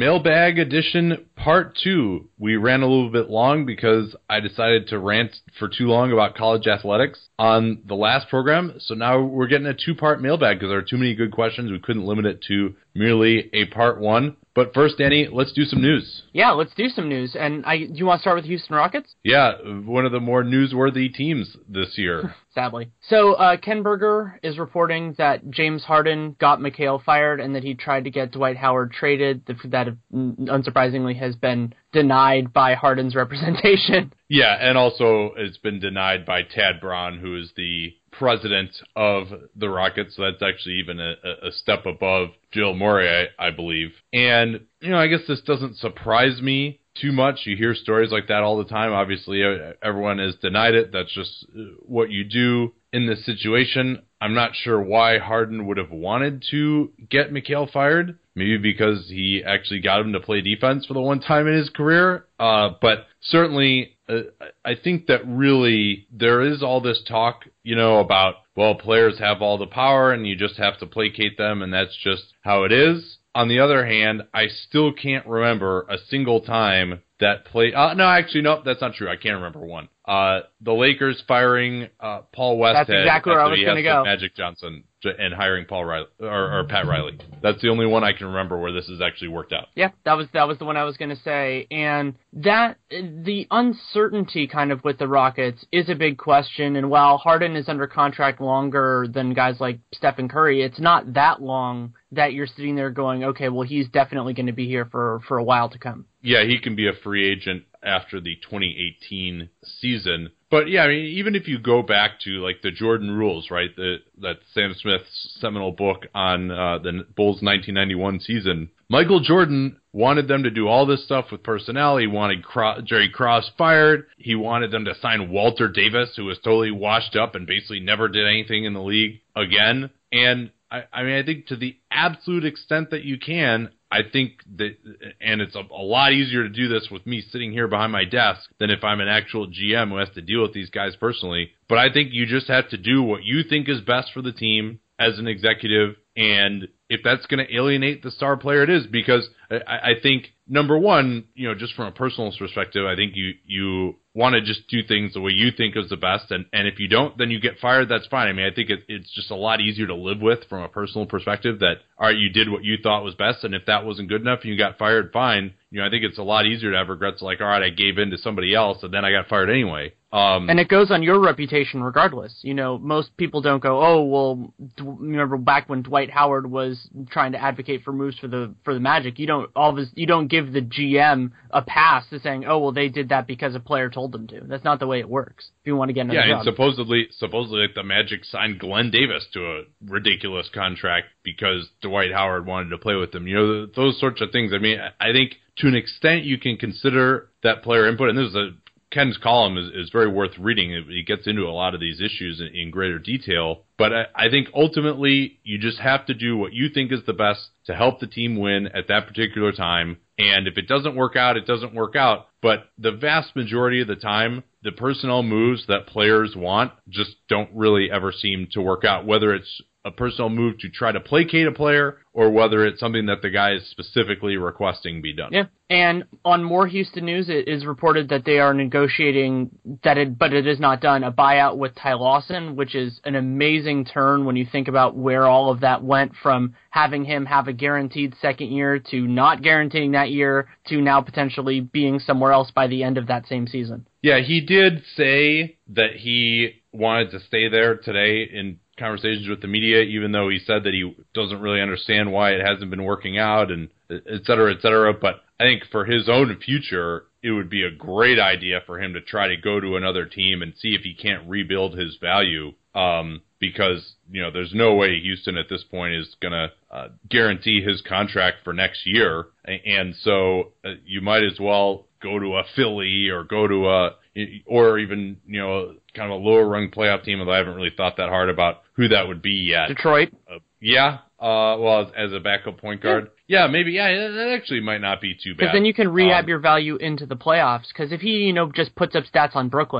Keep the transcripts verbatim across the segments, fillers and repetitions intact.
Mailbag Edition Part two. We ran a little bit long because I decided to rant for too long about college athletics on the last program. So now we're getting a two-part mailbag because there are too many good questions. We couldn't limit it to merely a part one. But first, Danny, let's do some news. Yeah, let's do some news. And I, do you want to start with the Houston Rockets? Yeah, one of the more newsworthy teams this year. Sadly. So uh, Ken Berger is reporting that James Harden got McHale fired and that he tried to get Dwight Howard traded. That, unsurprisingly, has been denied by Harden's representation. Yeah, and also it's been denied by Tad Braun, who is the president of the Rockets. So that's actually even a, a step above Jill Morey, I, I believe. And, you know, I guess this doesn't surprise me too much. You hear stories like that all the time. Obviously, everyone has denied it. That's just what you do in this situation. I'm not sure why Harden would have wanted to get McHale fired. Maybe because he actually got him to play defense for the one time in his career. Uh, but certainly, uh, I think that really there is all this talk, you know, about, well, players have all the power and you just have to placate them and that's just how it is. On the other hand, I still can't remember a single time that play. Uh, no, actually, no, that's not true. I can't remember one. Uh, the Lakers firing uh, Paul Westhead. That's exactly where I was going to go. Magic Johnson and hiring Paul Riley or, or Pat Riley. That's the only one I can remember where this has actually worked out. Yeah, that was that was the one I was going to say. And that the uncertainty kind of with the Rockets is a big question. And while Harden is under contract longer than guys like Stephen Curry, it's not that long that you're sitting there going, okay, well, he's definitely going to be here for, for a while to come. Yeah, he can be a free agent after the twenty eighteen season. But yeah, I mean, even if you go back to like the Jordan rules, right? The, that Sam Smith's seminal book on uh, the Bulls nineteen ninety-one season, Michael Jordan wanted them to do all this stuff with personnel. He wanted Cro- Jerry Krause fired. He wanted them to sign Walter Davis, who was totally washed up and basically never did anything in the league again. And I, I mean, I think to the absolute extent that you can, I think that, and it's a, a lot easier to do this with me sitting here behind my desk than if I'm an actual G M who has to deal with these guys personally. But I think you just have to do what you think is best for the team as an executive. And if that's going to alienate the star player, it is, because I, I think, number one, you know, just from a personal perspective, I think you, you want to just do things the way you think is the best. And, and if you don't, then you get fired. That's fine. I mean, I think it, it's just a lot easier to live with from a personal perspective that, all right, you did what you thought was best. And if that wasn't good enough and you got fired, fine. You know, I think it's a lot easier to have regrets like, all right, I gave in to somebody else and then I got fired anyway. Um, and it goes on your reputation regardless. You know, most people don't go, oh, well, d- remember back when Dwight Howard was trying to advocate for moves for the for the Magic, you don't all this, you don't give the G M a pass to saying, oh, well, they did that because a player told them to. That's not the way it works. If you want to get another yeah, job. and supposedly, supposedly, like the Magic signed Glenn Davis to a ridiculous contract because Dwight Howard wanted to play with them. You know, those sorts of things. I mean, I think to an extent you can consider that player input, and this is a Ken's column is, is very worth reading. He gets into a lot of these issues in, in greater detail. But I, I think ultimately you just have to do what you think is the best to help the team win at that particular time. And if it doesn't work out, it doesn't work out. But the vast majority of the time, the personnel moves that players want just don't really ever seem to work out, whether it's a personnel move to try to placate a player or whether it's something that the guy is specifically requesting be done. Yeah, and on more Houston news, it is reported that they are negotiating, that it, but it is not done, a buyout with Ty Lawson, which is an amazing turn when you think about where all of that went from having him have a guaranteed second year to not guaranteeing that year to now potentially being somewhere else by the end of that same season. Yeah, he did say that he wanted to stay there today in conversations with the media, even though he said that he doesn't really understand why it hasn't been working out, and et cetera, et cetera. But I think for his own future, it would be a great idea for him to try to go to another team and see if he can't rebuild his value. Um, because, you know, there's no way Houston at this point is going to uh, guarantee his contract for next year. And so uh, you might as well go to a Philly or go to a, or even, you know, kind of a lower rung playoff team, although I haven't really thought that hard about who that would be yet. Detroit. Uh, yeah. Uh, well, as, as a backup point guard. Yeah, yeah maybe. Yeah, that actually might not be too bad. Because then you can rehab um, your value into the playoffs. Because if he, you know, just puts up stats on Brooklyn,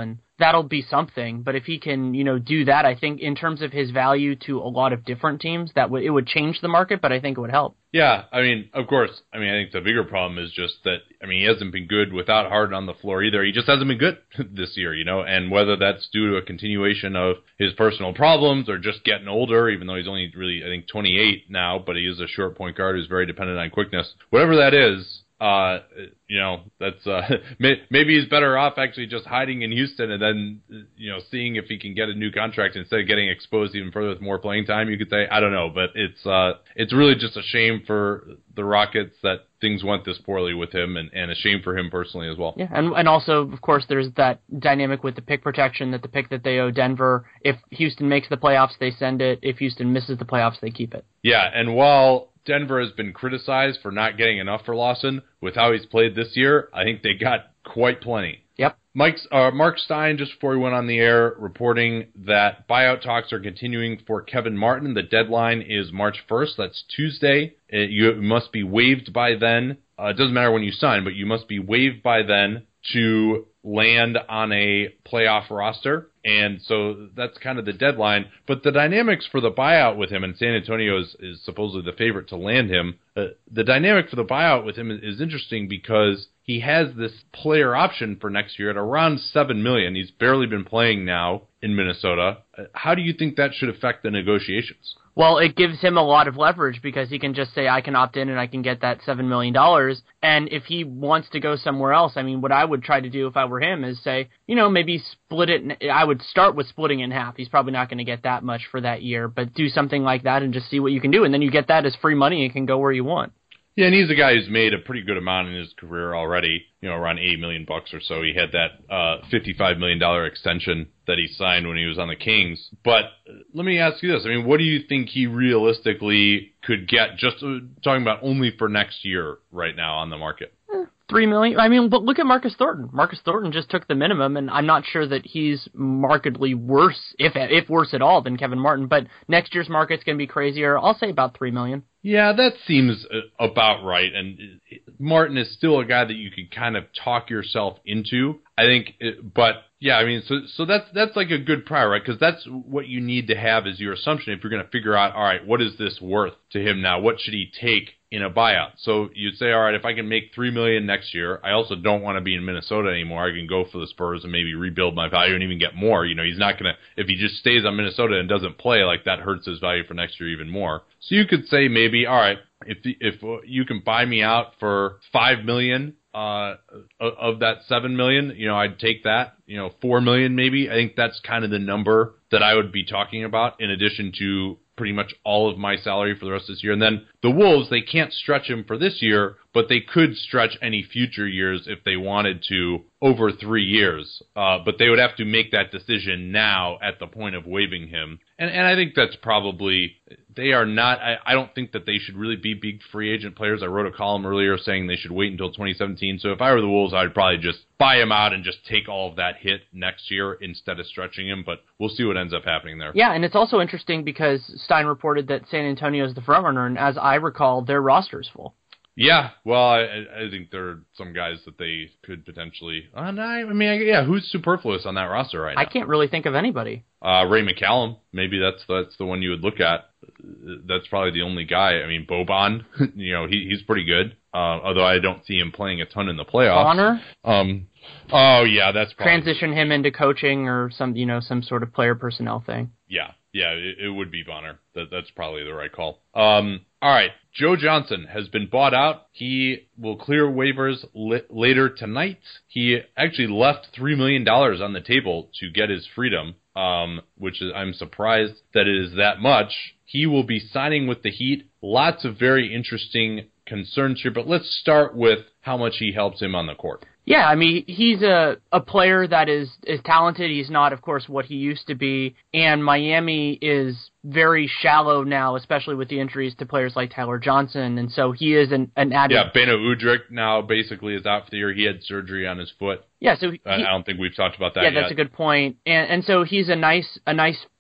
that'll be something. But if he can, you know, do that, I think in terms of his value to a lot of different teams, that would it would change the market, but I think it would help. Yeah, I mean, of course, I mean, I think the bigger problem is just that, I mean, he hasn't been good without Harden on the floor either. He just hasn't been good this year, you know, and whether that's due to a continuation of his personal problems or just getting older, even though he's only really, I think, twenty-eight now, but he is a short point guard who's very dependent on quickness. Whatever that is, Uh, you know, that's, uh, may, maybe he's better off actually just hiding in Houston and then, you know, seeing if he can get a new contract instead of getting exposed even further with more playing time, you could say. I don't know, but it's, uh, it's really just a shame for the Rockets that things went this poorly with him and, and a shame for him personally as well. Yeah. And, and also, of course, there's that dynamic with the pick protection that the pick that they owe Denver, if Houston makes the playoffs, they send it. If Houston misses the playoffs, they keep it. Yeah. And while Denver has been criticized for not getting enough for Lawson with how he's played this year, I think they got quite plenty. Yep. Mike's, uh, Mark Stein, just before we went on the air, reporting that buyout talks are continuing for Kevin Martin. The deadline is March first. That's Tuesday. It, you must be waived by then. Uh, it doesn't matter when you sign, but you must be waived by then to land on a playoff roster. And so that's kind of the deadline. But the dynamics for the buyout with him, and San Antonio is, is supposedly the favorite to land him, uh, the dynamic for the buyout with him is, is interesting because he has this player option for next year at around seven million dollars. He's barely been playing now in Minnesota. Uh, how do you think that should affect the negotiations? Well, it gives him a lot of leverage because he can just say, I can opt in and I can get that seven million dollars. And if he wants to go somewhere else, I mean, what I would try to do if I were him is say, you know, maybe split it. In, I would start with splitting it in half. He's probably not going to get that much for that year, but do something like that and just see what you can do. And then you get that as free money and can go where you want. Yeah, and he's a guy who's made a pretty good amount in his career already, you know, around eighty million bucks or so. He had that uh, fifty-five million dollars extension that he signed when he was on the Kings. But let me ask you this. I mean, what do you think he realistically could get, just uh, talking about only for next year right now on the market? Three million. I mean, but look at Marcus Thornton. Marcus Thornton just took the minimum, and I'm not sure that he's markedly worse, if if worse at all, than Kevin Martin. But next year's market's going to be crazier. I'll say about three million. Yeah, that seems about right. And Martin is still a guy that you could kind of talk yourself into, I think. But yeah, I mean, so so that's that's like a good prior, right? Because that's what you need to have as your assumption if you're going to figure out, all right, what is this worth to him now? What should he take in a buyout? So you'd say, all right, if I can make three million dollars next year, I also don't want to be in Minnesota anymore. I can go for the Spurs and maybe rebuild my value and even get more. You know, he's not going to, if he just stays on Minnesota and doesn't play, like that hurts his value for next year even more. So you could say maybe, all right, if the, if you can buy me out for five million dollars uh, of that seven million dollars, you know, I'd take that. You know, four million dollars maybe. I think that's kind of the number that I would be talking about in addition to pretty much all of my salary for the rest of this year. And then the Wolves, they can't stretch him for this year, but they could stretch any future years if they wanted to over three years. Uh, but they would have to make that decision now at the point of waiving him. And and I think that's probably, they are not, I, I don't think that they should really be big free agent players. I wrote a column earlier saying they should wait until twenty seventeen. So if I were the Wolves, I'd probably just buy him out and just take all of that hit next year instead of stretching him. But we'll see what ends up happening there. Yeah, and it's also interesting because Stein reported that San Antonio is the frontrunner, and as I recall, their roster is full. Yeah, well, I, I think there are some guys that they could potentially. Uh, no, I mean, yeah, who's superfluous on that roster right now? I can't really think of anybody. Uh, Ray McCallum, maybe that's that's the one you would look at. That's probably the only guy. I mean, Boban, you know, he he's pretty good. Uh, although I don't see him playing a ton in the playoffs. Bonner? Um, oh yeah, that's probably transition him into coaching or some, you know, some sort of player personnel thing. Yeah, yeah, it, it would be Bonner. That that's probably the right call. Um, all right, Joe Johnson has been bought out. He will clear waivers li- later tonight. He actually left three million dollars on the table to get his freedom, um, which is, I'm surprised that it is that much. He will be signing with the Heat. Lots of very interesting concerns here, but let's start with how much he helps him on the court. Yeah, I mean, he's a, a player that is, is talented. He's not, of course, what he used to be. And Miami is very shallow now, especially with the injuries to players like Tyler Johnson. And so he is an, an added... Yeah, Beno Udrih now basically is out for the year. He had surgery on his foot. Yeah, so he, I don't think we've talked about that yeah, yet. Yeah, that's a good point. And and so he's a nice a nice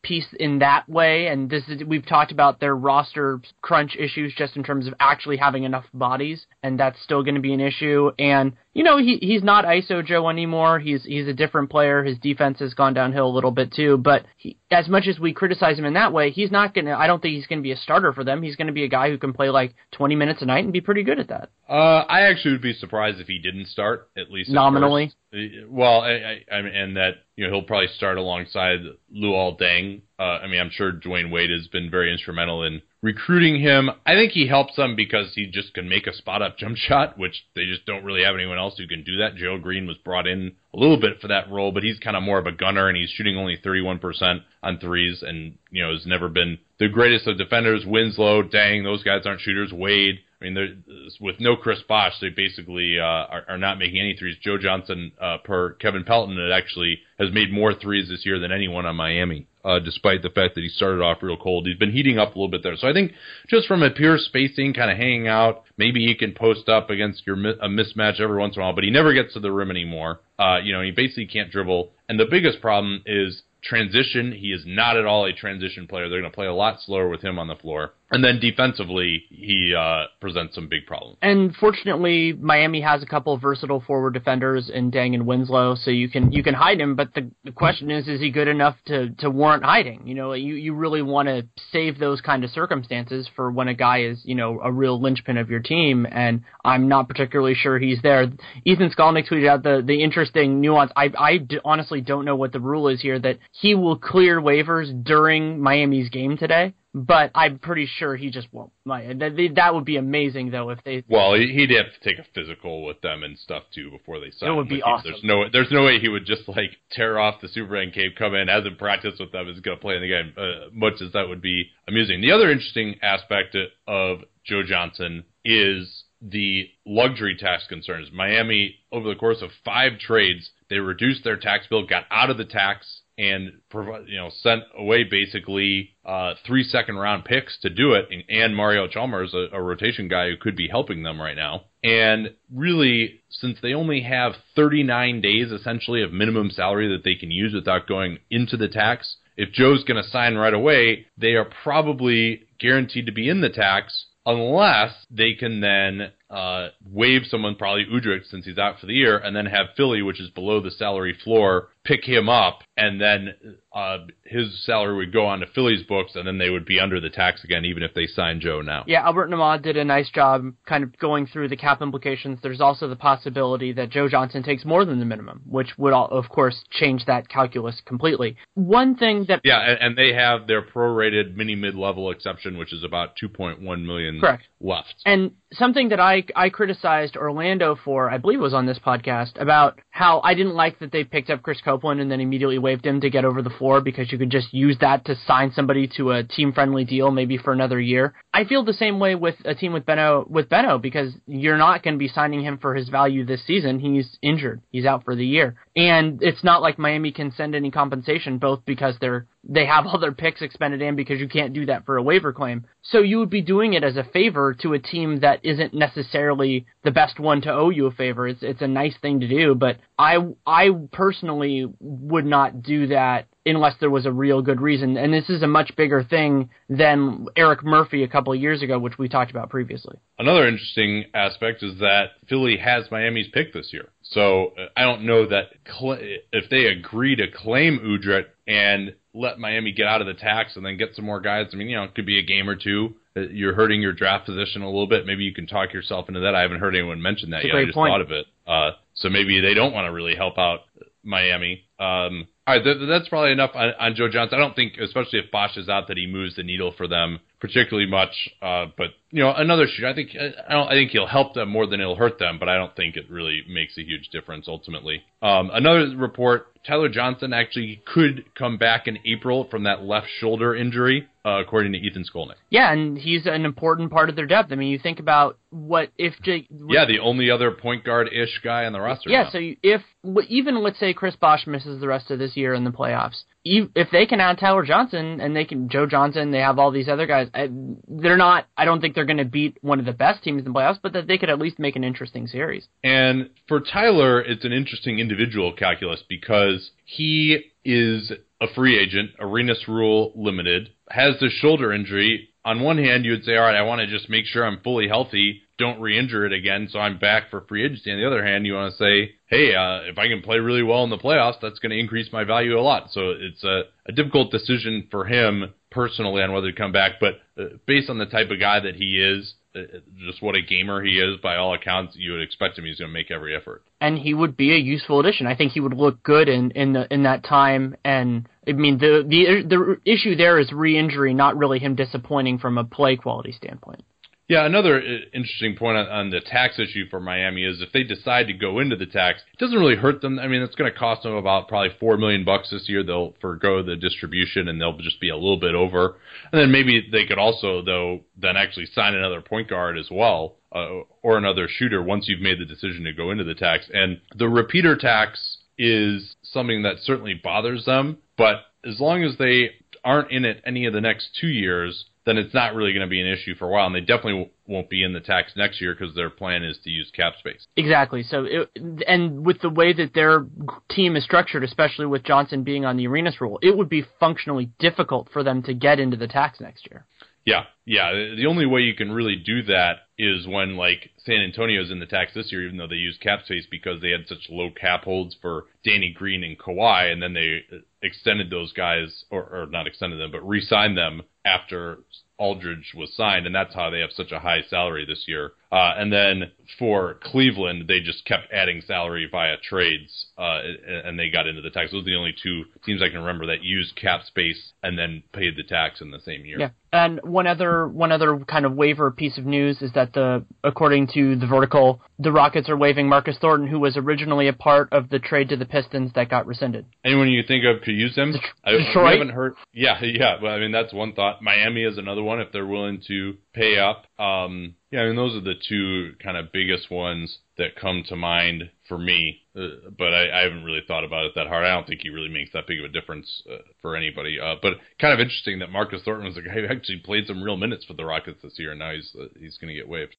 piece in that way, and this is, we've talked about their roster crunch issues just in terms of actually having enough bodies, and that's still going to be an issue. And you know, he he's not I S O Joe anymore. He's he's a different player. His defense has gone downhill a little bit too. But he, as much as we criticize him in that way, he's not going to. I don't think he's going to be a starter for them. He's going to be a guy who can play like twenty minutes a night and be pretty good at that. Uh, I actually would be surprised if he didn't start, at least at nominally. First. Well, I, I, I mean, and that, you know, he'll probably start alongside Luol Deng. Uh, I mean, I'm sure Dwayne Wade has been very instrumental in recruiting him. I think he helps them because he just can make a spot-up jump shot, which they just don't really have anyone else who can do that. Joe Green was brought in a little bit for that role, but he's kind of more of a gunner, and he's shooting only thirty-one percent on threes, and, you know, has never been the greatest of defenders. Winslow, Deng, those guys aren't shooters. Wade, I mean, with no Chris Bosh, they basically uh, are, are not making any threes. Joe Johnson, uh, per Kevin Pelton, it actually has made more threes this year than anyone on Miami, uh, despite the fact that he started off real cold. He's been heating up a little bit there. So I think just from a pure spacing, kind of hanging out, maybe he can post up against your a mismatch every once in a while, but he never gets to the rim anymore. Uh, you know, he basically can't dribble. And the biggest problem is transition. He is not at all a transition player. They're going to play a lot slower with him on the floor. And then defensively, he uh, presents some big problems. And fortunately, Miami has a couple of versatile forward defenders in Deng and Winslow, so you can you can hide him. But the, the question is, is he good enough to, to warrant hiding? You know, you, you really want to save those kind of circumstances for when a guy is, you know, a real linchpin of your team. And I'm not particularly sure he's there. Ethan Skolnick tweeted out the, the interesting nuance. I, I d- honestly don't know what the rule is here, that he will clear waivers during Miami's game today. But I'm pretty sure he just won't. That would be amazing, though, if they. Well, he'd have to take a physical with them and stuff too before they sign. It would be awesome. There's no, there's no way he would just like tear off the Superman cape, come in, hasn't practiced with them, is going to play in the game. Uh, much as that would be amusing. The other interesting aspect of Joe Johnson is the luxury tax concerns. Miami, over the course of five trades, they reduced their tax bill, got out of the tax, and you know sent away basically uh, three second round picks to do it, and, and Mario Chalmers, a, a rotation guy who could be helping them right now. And really, since they only have thirty-nine days essentially of minimum salary that they can use without going into the tax, if Joe's going to sign right away, they are probably guaranteed to be in the tax unless they can then uh, waive someone, probably Udrih, since he's out for the year, and then have Philly, which is below the salary floor, pick him up, and then uh, his salary would go on to Philly's books, and then they would be under the tax again, even if they sign Joe now. Yeah, Albert Nahmad did a nice job kind of going through the cap implications. There's also the possibility that Joe Johnson takes more than the minimum, which would, all, of course, change that calculus completely. One thing that... Yeah, and, and they have their prorated mini-mid-level exception, which is about two point one million dollars Correct. left. And something that I, I criticized Orlando for, I believe it was on this podcast, about how I didn't like that they picked up Chris Copeland and then immediately waived him to get over the floor because you could just use that to sign somebody to a team-friendly deal maybe for another year. I feel the same way with a team with Beno, with Beno because you're not going to be signing him for his value this season. He's injured. He's out for the year. And it's not like Miami can send any compensation, both because they're they have all their picks expended in because you can't do that for a waiver claim. So you would be doing it as a favor to a team that isn't necessarily the best one to owe you a favor. It's it's a nice thing to do, but I I personally would not do that unless there was a real good reason. And this is a much bigger thing than Eric Murphy a couple of years ago, which we talked about previously. Another interesting aspect is that Philly has Miami's pick this year. So uh, I don't know that cl- if they agree to claim Udrih and let Miami get out of the tax and then get some more guys, I mean, you know, it could be a game or two. You're hurting your draft position a little bit. Maybe you can talk yourself into that. I haven't heard anyone mention that That's yet. I just point. thought of it. Uh, so maybe they don't want to really help out Miami. Um, all right, th- that's probably enough on, on Joe Johnson. I don't think, especially if Bosh is out, that he moves the needle for them particularly much. Uh, but you know, another shooter. I think I don't. I think he'll help them more than he'll hurt them. But I don't think it really makes a huge difference ultimately. Um, another report: Tyler Johnson actually could come back in April from that left shoulder injury, uh, according to Ethan Skolnick. Yeah, and he's an important part of their depth. I mean, you think about what if Jake... Yeah, the only other point guard-ish guy on the roster. Yeah, now. so if even, let's say, Chris Bosh misses the rest of this year in the playoffs, if they can add Tyler Johnson and they can Joe Johnson, they have all these other guys, they're not, I don't think they're going to beat one of the best teams in the playoffs, but that they could at least make an interesting series. And for Tyler, it's an interesting individual calculus because he is a free agent, Arenas Rule limited, has the shoulder injury. On one hand, you would say, all right, I want to just make sure I'm fully healthy, don't re-injure it again, so I'm back for free agency. On the other hand, you want to say, hey, uh, if I can play really well in the playoffs, that's going to increase my value a lot. So it's a, a difficult decision for him personally on whether to come back, but uh, based on the type of guy that he is, uh, just what a gamer he is, by all accounts, you would expect him he's going to make every effort. And he would be a useful addition. I think he would look good in in, the, in that time. And I mean, the the the issue there is re-injury, not really him disappointing from a play quality standpoint. Yeah, another interesting point on, on the tax issue for Miami is if they decide to go into the tax, it doesn't really hurt them. I mean, it's going to cost them about probably four million bucks this year. They'll forgo the distribution and they'll just be a little bit over. And then maybe they could also, though, then actually sign another point guard as well, uh, or another shooter once you've made the decision to go into the tax. And the repeater tax is something that certainly bothers them, but as long as they aren't in it any of the next two years, then it's not really going to be an issue for a while. And they definitely won't be in the tax next year because their plan is to use cap space. Exactly. So, it, and with the way that their team is structured, especially with Johnson being on the Arenas Rule, it would be functionally difficult for them to get into the tax next year. Yeah, yeah. The only way you can really do that is when, like, San Antonio's in the tax this year, even though they use cap space because they had such low cap holds for Danny Green and Kawhi, and then they extended those guys, or, or not extended them, but re-signed them after Aldridge was signed, and that's how they have such a high salary this year. Uh, and then for Cleveland, they just kept adding salary via trades, uh, and they got into the tax. Those are the only two teams I can remember that used cap space and then paid the tax in the same year. Yeah. And one other one other kind of waiver piece of news is that the according to the Vertical, the Rockets are waiving Marcus Thornton, who was originally a part of the trade to the Pistons that got rescinded. Anyone you think of could use them? Detroit? I, I haven't heard. Yeah, yeah. Well, I mean, that's one thought. Miami is another one if they're willing to pay up. Um, yeah, I mean, those are the two kind of biggest ones that come to mind for me. Uh, but I, I haven't really thought about it that hard. I don't think he really makes that big of a difference uh, for anybody. Uh, but kind of interesting that Marcus Thornton was a guy who actually played some real minutes for the Rockets this year, and now he's uh, he's going to get waived.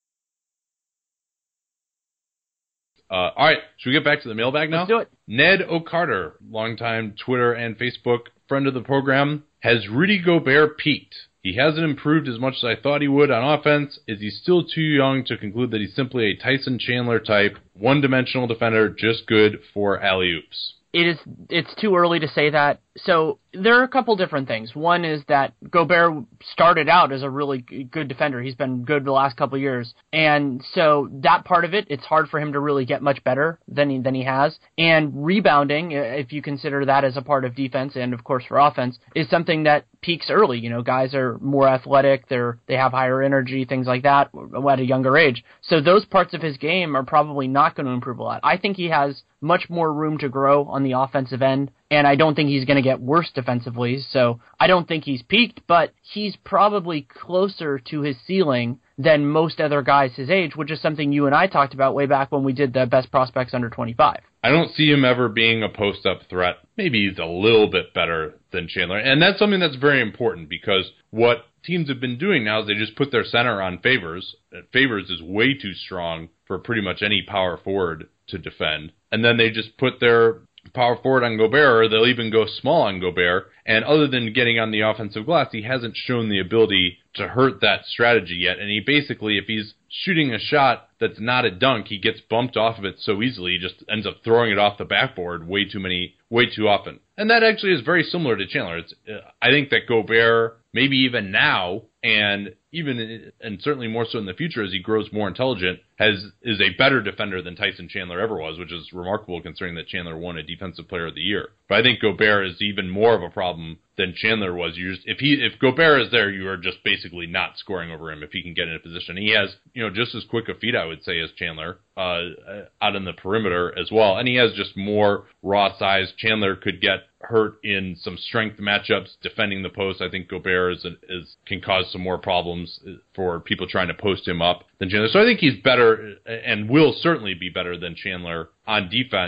Uh, all right, should we get back to the mailbag now? Let's do it. Ned O'Carter, longtime Twitter and Facebook friend of the program, has Rudy Gobert peaked? He hasn't improved as much as I thought he would on offense. Is he still too young to conclude that he's simply a Tyson Chandler type, one-dimensional defender, just good for alley-oops? It is. It's too early to say that. So there are a couple different things. One is that Gobert started out as a really good defender. He's been good the last couple of years. And so that part of it, it's hard for him to really get much better than he, than he has. And rebounding, if you consider that as a part of defense and, of course, for offense, is something that peaks early. You know, guys are more athletic. They're, they have higher energy, things like that at a younger age. So those parts of his game are probably not going to improve a lot. I think he has much more room to grow on the offensive end. And I don't think he's going to get worse defensively, so I don't think he's peaked, but he's probably closer to his ceiling than most other guys his age, which is something you and I talked about way back when we did the best prospects under twenty-five. I don't see him ever being a post-up threat. Maybe he's a little bit better than Chandler, and that's something that's very important because what teams have been doing now is they just put their center on Favors. Favors is way too strong for pretty much any power forward to defend, and then they just put their power forward on Gobert, or they'll even go small on Gobert. And other than getting on the offensive glass, he hasn't shown the ability to hurt that strategy yet. And he basically, if he's shooting a shot that's not a dunk, he gets bumped off of it so easily, he just ends up throwing it off the backboard way too many, way too often. And that actually is very similar to Chandler. It's, uh, I think that Gobert, maybe even now, and even and certainly more so in the future as he grows more intelligent, has is a better defender than Tyson Chandler ever was, which is remarkable considering that Chandler won a Defensive Player of the Year. But I think Gobert is even more of a problem than Chandler was. You just, if he if Gobert is there, you are just basically not scoring over him if he can get in a position. He has, you know, just as quick a feet, I would say, as Chandler uh, out in the perimeter as well, and he has just more raw size. Chandler could get hurt in some strength matchups defending the post. I think Gobert is, is can cause some more problems for people trying to post him up than Chandler. So I think he's better and will certainly be better than Chandler on defense.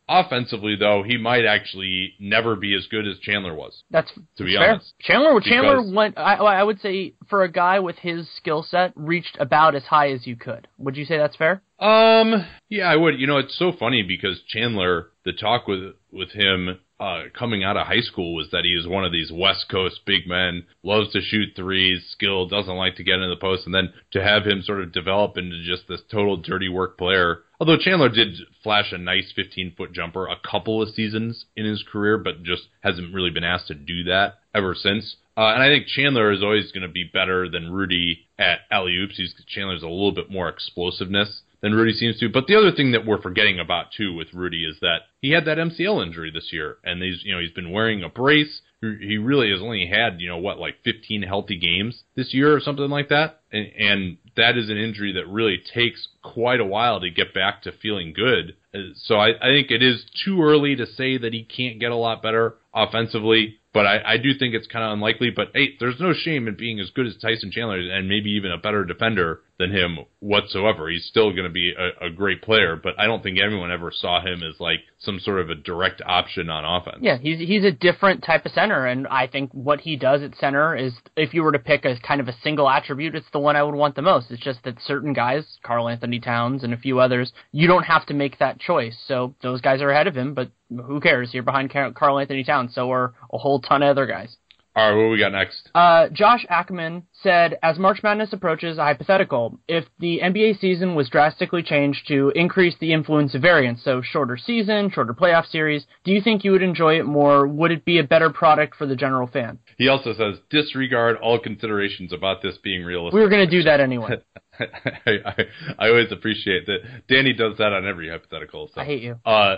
offensively, though, he might actually never be as good as Chandler was. That's to be fair. honest. Chandler, Chandler Because, went. I, I would say for a guy with his skill set, reached about as high as you could. Would you say that's fair? Um, yeah, I would. You know, it's so funny because Chandler, the talk with with him uh, coming out of high school was that he is one of these West Coast big men, loves to shoot threes, skilled, doesn't like to get into the post, and then to have him sort of develop into just this total dirty work player. Although Chandler did flash a nice fifteen-foot jumper a couple of seasons in his career, but just hasn't really been asked to do that ever since. Uh, and I think Chandler is always going to be better than Rudy at alley-oops. He's, Chandler's a little bit more explosiveness than Rudy seems to. But the other thing that we're forgetting about, too, with Rudy is that he had that M C L injury this year. And he's, you know, he's been wearing a brace. He really has only had, you know, what, like fifteen healthy games this year or something like that. And, and that is an injury that really takes quite a while to get back to feeling good. So I, I think it is too early to say that he can't get a lot better offensively. But I, I do think it's kind of unlikely. But, hey, there's no shame in being as good as Tyson Chandler and maybe even a better defender than him whatsoever. He's still going to be a, a great player, but I don't think anyone ever saw him as, like, some sort of a direct option on offense. Yeah, he's he's a different type of center, and I think what he does at center is, if you were to pick a kind of a single attribute, it's the one I would want the most. It's just that certain guys, Karl Anthony Towns and a few others, you don't have to make that choice. So those guys are ahead of him, but who cares? You're behind Karl Anthony Towns, so are a whole ton of other guys. All right, what do we got next? Uh, Josh Ackerman said, as March Madness approaches, a hypothetical. If the N B A season was drastically changed to increase the influence of variance, so shorter season, shorter playoff series, do you think you would enjoy it more? Would it be a better product for the general fan? He also says, disregard all considerations about this being realistic. We were going to do that anyway. I, I, I always appreciate that. Danny does that on every hypothetical. So. I hate you. Uh,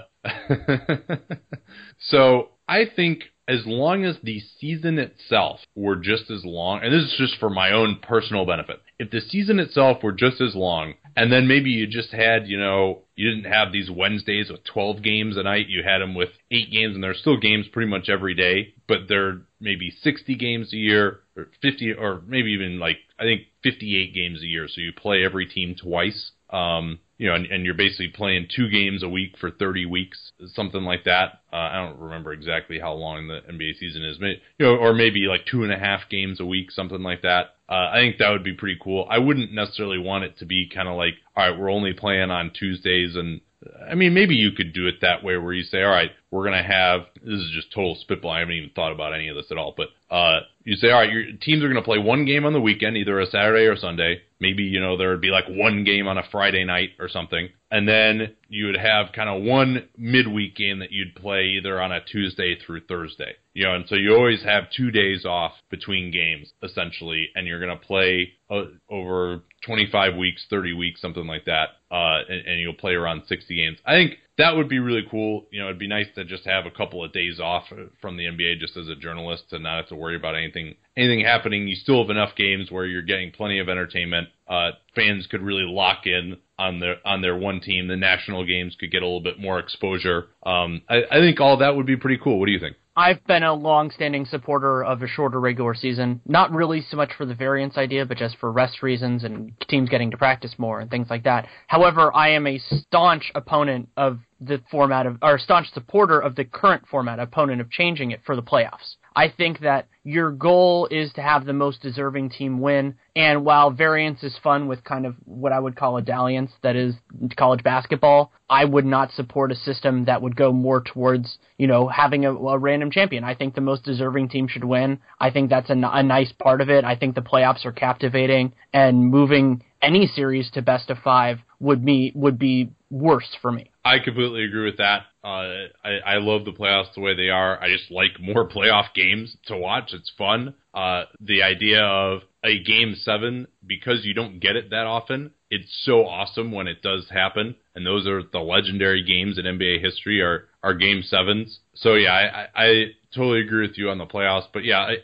so I think as long as the season itself were just as long, and this is just for my own personal benefit, if the season itself were just as long, and then maybe you just had, you know, you didn't have these Wednesdays with twelve games a night, you had them with eight games, and there's still games pretty much every day, but they're maybe sixty games a year, or fifty, or maybe even like, I think fifty-eight games a year, so you play every team twice. Um, you know, and, and you're basically playing two games a week for thirty weeks, something like that. Uh, I don't remember exactly how long the N B A season is, maybe, you know, or maybe like two and a half games a week, something like that. Uh, I think that would be pretty cool. I wouldn't necessarily want it to be kind of like, all right, we're only playing on Tuesdays, and I mean, maybe you could do it that way where you say, all right, we're going to have, this is just total spitball, I haven't even thought about any of this at all, but uh, you say, all right, your teams are going to play one game on the weekend, either a Saturday or Sunday. Maybe, you know, there would be like one game on a Friday night or something. And then you would have kind of one midweek game that you'd play either on a Tuesday through Thursday. You know, and so you always have two days off between games, essentially, and you're going to play uh, over twenty-five weeks, thirty weeks, something like that, uh, and, and you'll play around sixty games. I think that would be really cool. You know, it'd be nice to just have a couple of days off from the N B A just as a journalist to not have to worry about anything anything happening. You still have enough games where you're getting plenty of entertainment. Uh, fans could really lock in on their on their one team. The national games could get a little bit more exposure. Um, I, I think all that would be pretty cool. What do you think? I've been a long-standing supporter of a shorter regular season, not really so much for the variance idea, but just for rest reasons and teams getting to practice more and things like that. However, I am a staunch opponent of the format of, or staunch supporter of the current format, opponent of changing it for the playoffs. I think that your goal is to have the most deserving team win, and while variance is fun with kind of what I would call a dalliance that is college basketball, I would not support a system that would go more towards, you know, having a, a random champion. I think the most deserving team should win. I think that's a, a nice part of it. I think the playoffs are captivating, and moving any series to best of five would be, would be worse for me. I completely agree with that. Uh, I, I love the playoffs the way they are. I just like more playoff games to watch. It's fun. Uh, the idea of a game seven, because you don't get it that often, it's so awesome when it does happen. And those are the legendary games in N B A history are, are game sevens. So yeah, I, I, I totally agree with you on the playoffs. But yeah, a, a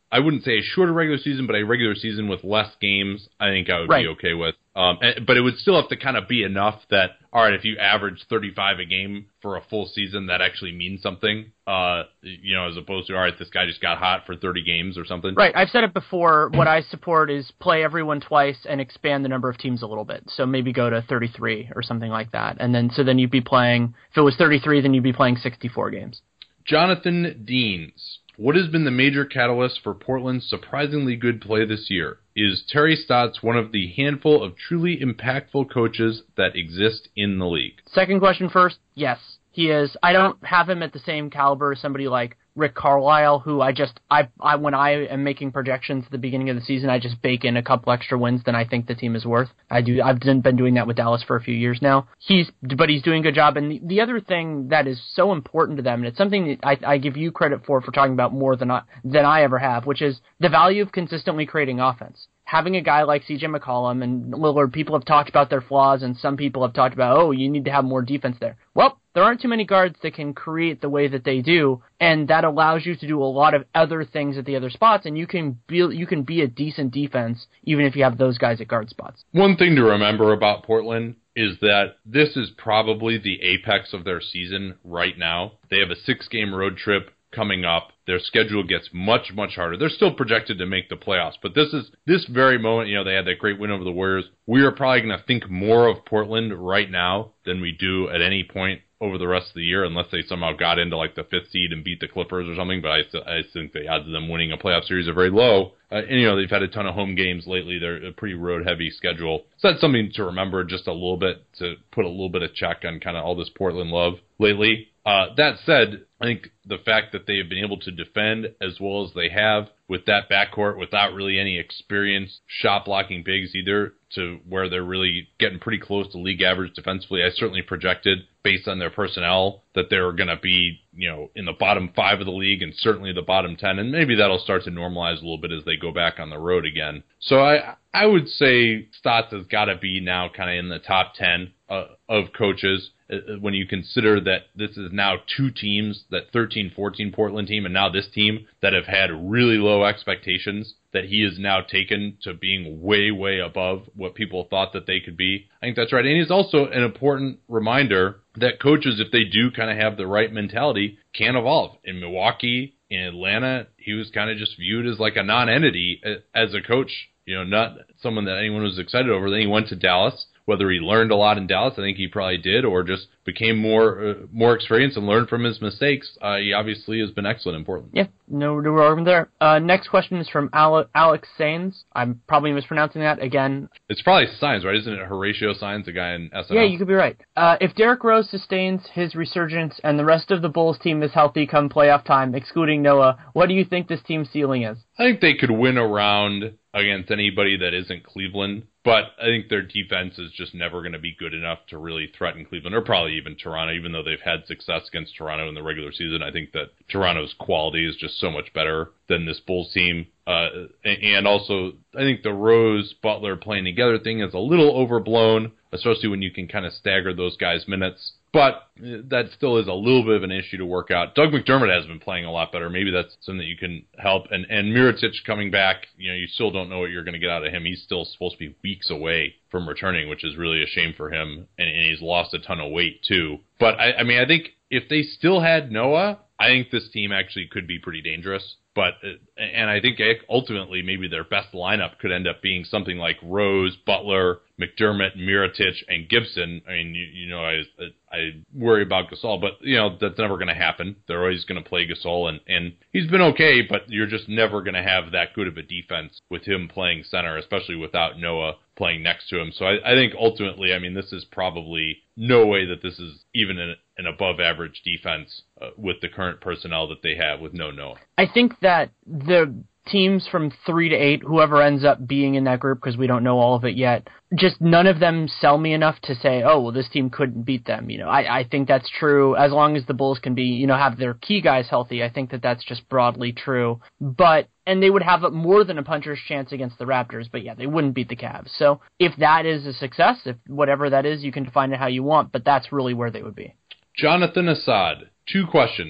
I wouldn't say a shorter regular season, but a regular season with less games, I think I would right. be okay with. Um, but it would still have to kind of be enough that, all right, if you average thirty-five a game for a full season, that actually means something, uh, you know, as opposed to, all right, this guy just got hot for thirty games or something. Right. I've said it before. What I support is play everyone twice and expand the number of teams a little bit. So maybe go to thirty-three or something like that. And then, so then you'd be playing, if it was thirty-three, then you'd be playing sixty-four games. Jonathan Deans. What has been the major catalyst for Portland's surprisingly good play this year? Is Terry Stotts one of the handful of truly impactful coaches that exist in the league? Second question first. Yes, he is. I don't have him at the same caliber as somebody like Rick Carlisle, who I just, I, I, when I am making projections at the beginning of the season, I just bake in a couple extra wins than I think the team is worth. I do, I've been doing that with Dallas for a few years now. He's, but he's doing a good job. And the, the other thing that is so important to them, and it's something that I, I give you credit for, for talking about more than I, than I ever have, which is the value of consistently creating offense. Having a guy like C J McCollum and Lillard, people have talked about their flaws, and some people have talked about, oh, you need to have more defense there. Well, there aren't too many guards that can create the way that they do, and that allows you to do a lot of other things at the other spots, and you can be, you can be a decent defense even if you have those guys at guard spots. One thing to remember about Portland is that this is probably the apex of their season right now. They have a six-game road trip coming up. Their schedule gets much, much harder. They're still projected to make the playoffs, but this is this very moment, you know, they had that great win over the Warriors. We are probably going to think more of Portland right now than we do at any point over the rest of the year, unless they somehow got into like the fifth seed and beat the Clippers or something. But I, I think the odds of them winning a playoff series are very low. Uh, and, you know, they've had a ton of home games lately. They're a pretty road-heavy schedule. So that's something to remember just a little bit, to put a little bit of check on kind of all this Portland love lately. Uh, that said, I think the fact that they have been able to defend as well as they have with that backcourt without really any experienced shot-blocking bigs either, to where they're really getting pretty close to league average defensively, I certainly projected, based on their personnel, that they were going to be, you know, in the bottom five of the league and certainly the bottom ten, and maybe that'll start to normalize a little bit as they go back on the road again. So I I would say Stotts has got to be now kind of in the top ten uh, of coaches. When you consider that this is now two teams, that thirteen fourteen Portland team and now this team, that have had really low expectations, that he is now taken to being way, way above what people thought that they could be. I think that's right. And he's also an important reminder that coaches, if they do kind of have the right mentality, can evolve. In Milwaukee, in Atlanta, he was kind of just viewed as like a non-entity as a coach, you know, not someone that anyone was excited over. Then he went to Dallas. Whether he learned a lot in Dallas, I think he probably did, or just became more uh, more experienced and learned from his mistakes. Uh, he obviously has been excellent in Portland. Yeah, no, no problem there. Uh, next question is from Ale- Alex Sainz. I'm probably mispronouncing that again. It's probably Sainz, right? Isn't it Horatio Sainz, the guy in S N L? Yeah, you could be right. Uh, if Derrick Rose sustains his resurgence and the rest of the Bulls team is healthy come playoff time, excluding Noah, what do you think this team's ceiling is? I think they could win a round against anybody that isn't Cleveland, but I think their defense is just never going to be good enough to really threaten Cleveland, or probably even Toronto, even though they've had success against Toronto in the regular season. I think that Toronto's quality is just so much better than this Bulls team. Uh, and also, I think the Rose-Butler playing together thing is a little overblown, especially when you can kind of stagger those guys' minutes. But that still is a little bit of an issue to work out. Doug McDermott has been playing a lot better. Maybe that's something that you can help. And and Mirotic coming back, you know, you still don't know what you're going to get out of him. He's still supposed to be weeks away from returning, which is really a shame for him. And, and he's lost a ton of weight, too. But, I, I mean, I think if they still had Noah, I think this team actually could be pretty dangerous. But, and I think ultimately maybe their best lineup could end up being something like Rose, Butler, McDermott, Mirotic, and Gibson. I mean, you, you know, I I worry about Gasol, but, you know, that's never going to happen. They're always going to play Gasol, and, and he's been okay, but you're just never going to have that good of a defense with him playing center, especially without Noah playing next to him. So I, I think ultimately, I mean, this is probably no way that this is even an, an above-average defense uh, with the current personnel that they have with no Noah. I think that the teams from three to eight, whoever ends up being in that group, because we don't know all of it yet, just none of them sell me enough to say, oh, well, this team couldn't beat them. You know, I, I think that's true as long as the Bulls can be, you know, have their key guys healthy. I think that that's just broadly true. But, and they would have more than a puncher's chance against the Raptors, but yeah, they wouldn't beat the Cavs. So if that is a success, if whatever that is, you can define it how you want, but that's really where they would be. Jonathan Assad, two questions.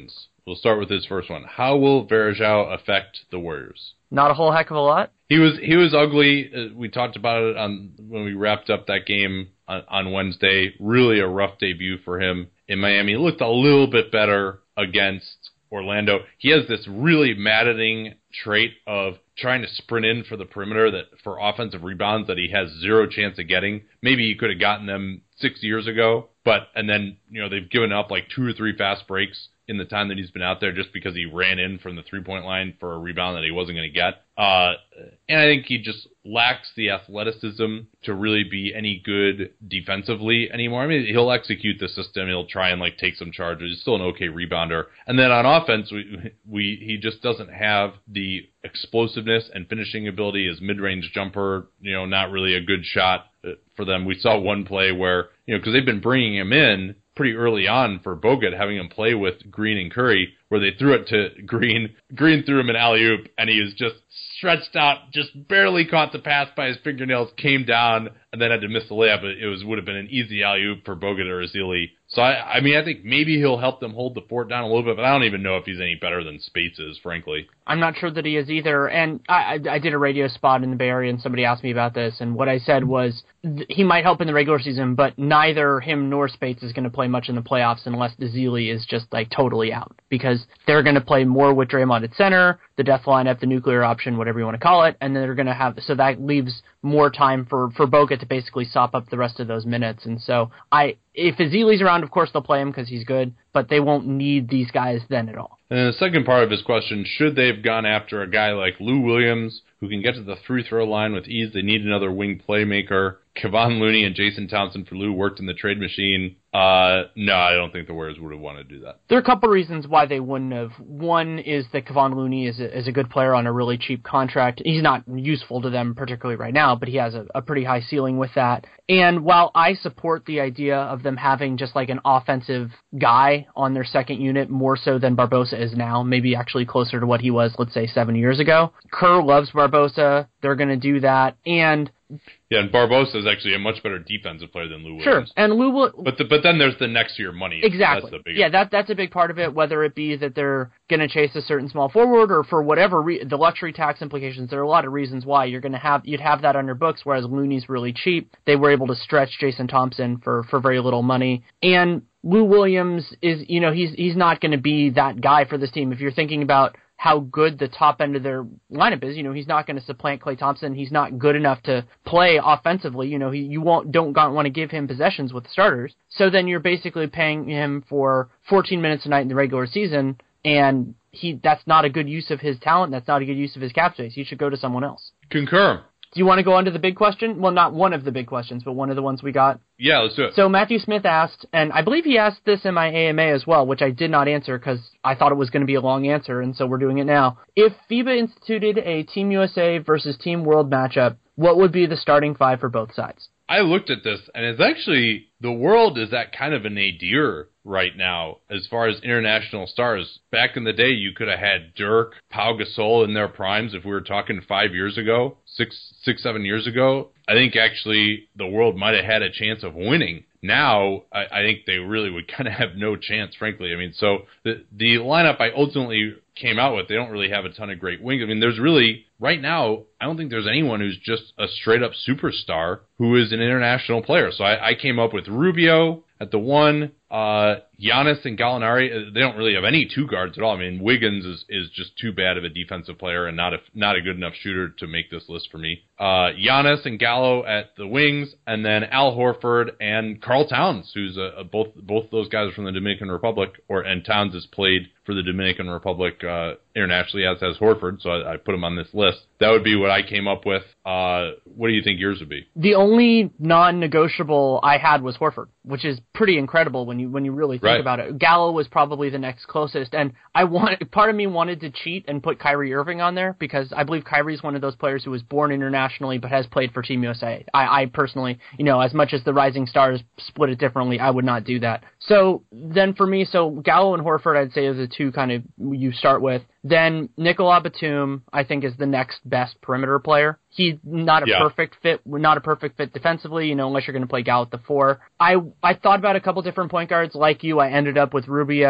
We'll start with his first one. How will Varejao affect the Warriors? Not a whole heck of a lot. He was he was ugly. Uh, we talked about it on when we wrapped up that game on, on Wednesday. Really a rough debut for him in Miami. He looked a little bit better against Orlando. He has this really maddening trait of trying to sprint in for the perimeter that for offensive rebounds that he has zero chance of getting. Maybe he could have gotten them six years ago, but and then you know they've given up like two or three fast breaks in the time that he's been out there just because he ran in from the three-point line for a rebound that he wasn't going to get. Uh, and I think he just lacks the athleticism to really be any good defensively anymore. I mean, he'll execute the system. He'll try and like take some charges. He's still an okay rebounder. And then on offense, we, we he just doesn't have the explosiveness and finishing ability. His mid-range jumper, you know, not really a good shot for them. We saw one play where, you know, because they've been bringing him in pretty early on for Bogut, having him play with Green and Curry, where they threw it to Green. Green threw him an alley-oop, and he was just stretched out, just barely caught the pass by his fingernails, came down, and then had to miss the layup. It was would have been an easy alley-oop for Bogut or Ezeli. So, I, I mean, I think maybe he'll help them hold the fort down a little bit, but I don't even know if he's any better than Spates is, frankly. I'm not sure that he is either, and I, I, I did a radio spot in the Bay Area, and somebody asked me about this, and what I said was th- he might help in the regular season, but neither him nor Spates is going to play much in the playoffs unless Ezeli is just, like, totally out, because they're going to play more with Draymond at center, the death lineup, the nuclear option, whatever you want to call it, and then they're going to have, so that leaves more time for, for Bogut to basically sop up the rest of those minutes, and so I, if Ezeli's around, of course they'll play him because he's good, but they won't need these guys then at all. And the second part of his question, should they have gone after a guy like Lou Williams, who can get to the free-throw line with ease? They need another wing playmaker. Kevon Looney and Jason Thompson for Lou worked in the trade machine. Uh, no, I don't think the Warriors would have wanted to do that. There are a couple reasons why they wouldn't have. One is that Kevon Looney is a, is a good player on a really cheap contract. He's not useful to them particularly right now, but he has a, a pretty high ceiling with that. And while I support the idea of them having just like an offensive guy on their second unit more so than Barbosa is now, maybe actually closer to what he was, let's say, seven years ago, Kerr loves Barbosa. They're going to do that. And yeah, and Barbosa is actually a much better defensive player than Lou Williams. Sure, and Lou will, but the, but then there's the next year money. Exactly. That's the big yeah, that that's a big part of it. Whether it be that they're going to chase a certain small forward, or for whatever re- the luxury tax implications. There are a lot of reasons why you're going to have you'd have that on your books. Whereas Looney's really cheap. They were able to stretch Jason Thompson for for very little money. And Lou Williams is, you know, he's he's not going to be that guy for this team. If you're thinking about how good the top end of their lineup is, you know, he's not going to supplant Klay Thompson. He's not good enough to play offensively. You know, he, you won't don't want to give him possessions with the starters. So then you're basically paying him for fourteen minutes a night in the regular season, and he that's not a good use of his talent. That's not a good use of his cap space. He should go to someone else. Concur. Do you want to go on to the big question? Well, not one of the big questions, but one of the ones we got. Yeah, let's do it. So Matthew Smith asked, and I believe he asked this in my A M A as well, which I did not answer because I thought it was going to be a long answer, and so we're doing it now. If FIBA instituted a Team U S A versus Team World matchup, what would be the starting five for both sides? I looked at this, and it's actually, the world is at kind of a nadir right now as far as international stars. Back in the day, you could have had Dirk, Pau Gasol in their primes if we were talking five years ago, six, six, seven years ago. I think actually the world might have had a chance of winning. Now, I, I think they really would kind of have no chance, frankly. I mean, so the the lineup I ultimately came out with, they don't really have a ton of great wings. I mean, there's really, right now, I don't think there's anyone who's just a straight-up superstar who is an international player. So I, I came up with Rubio at the one, uh, Giannis and Gallinari. They don't really have any two guards at all. I mean, Wiggins is, is just too bad of a defensive player and not a, not a good enough shooter to make this list for me. Uh, Giannis and Gallo at the wings, and then Al Horford and Karl Towns, who's a, a, both both those guys are from the Dominican Republic, or and Towns has played for the Dominican Republic uh, internationally, as has Horford, so I, I put him on this list. That would be what I came up with. Uh, what do you think yours would be? The only non-negotiable I had was Horford, which is pretty incredible when you when you really think right. about it. Gallo was probably the next closest, and I want part of me wanted to cheat and put Kyrie Irving on there because I believe Kyrie's one of those players who was born internationally but has played for Team U S A. I, I personally, you know, as much as the Rising Stars split it differently, I would not do that. So then for me, so Gallo and Horford, I'd say are the two kind of you start with. Then Nicolas Batum, I think, is the next best perimeter player. He's not a yeah. perfect fit, not a perfect fit defensively, you know, unless you're going to play Gallo at the four. I I thought about a couple different point guards like you. I ended up with Rubio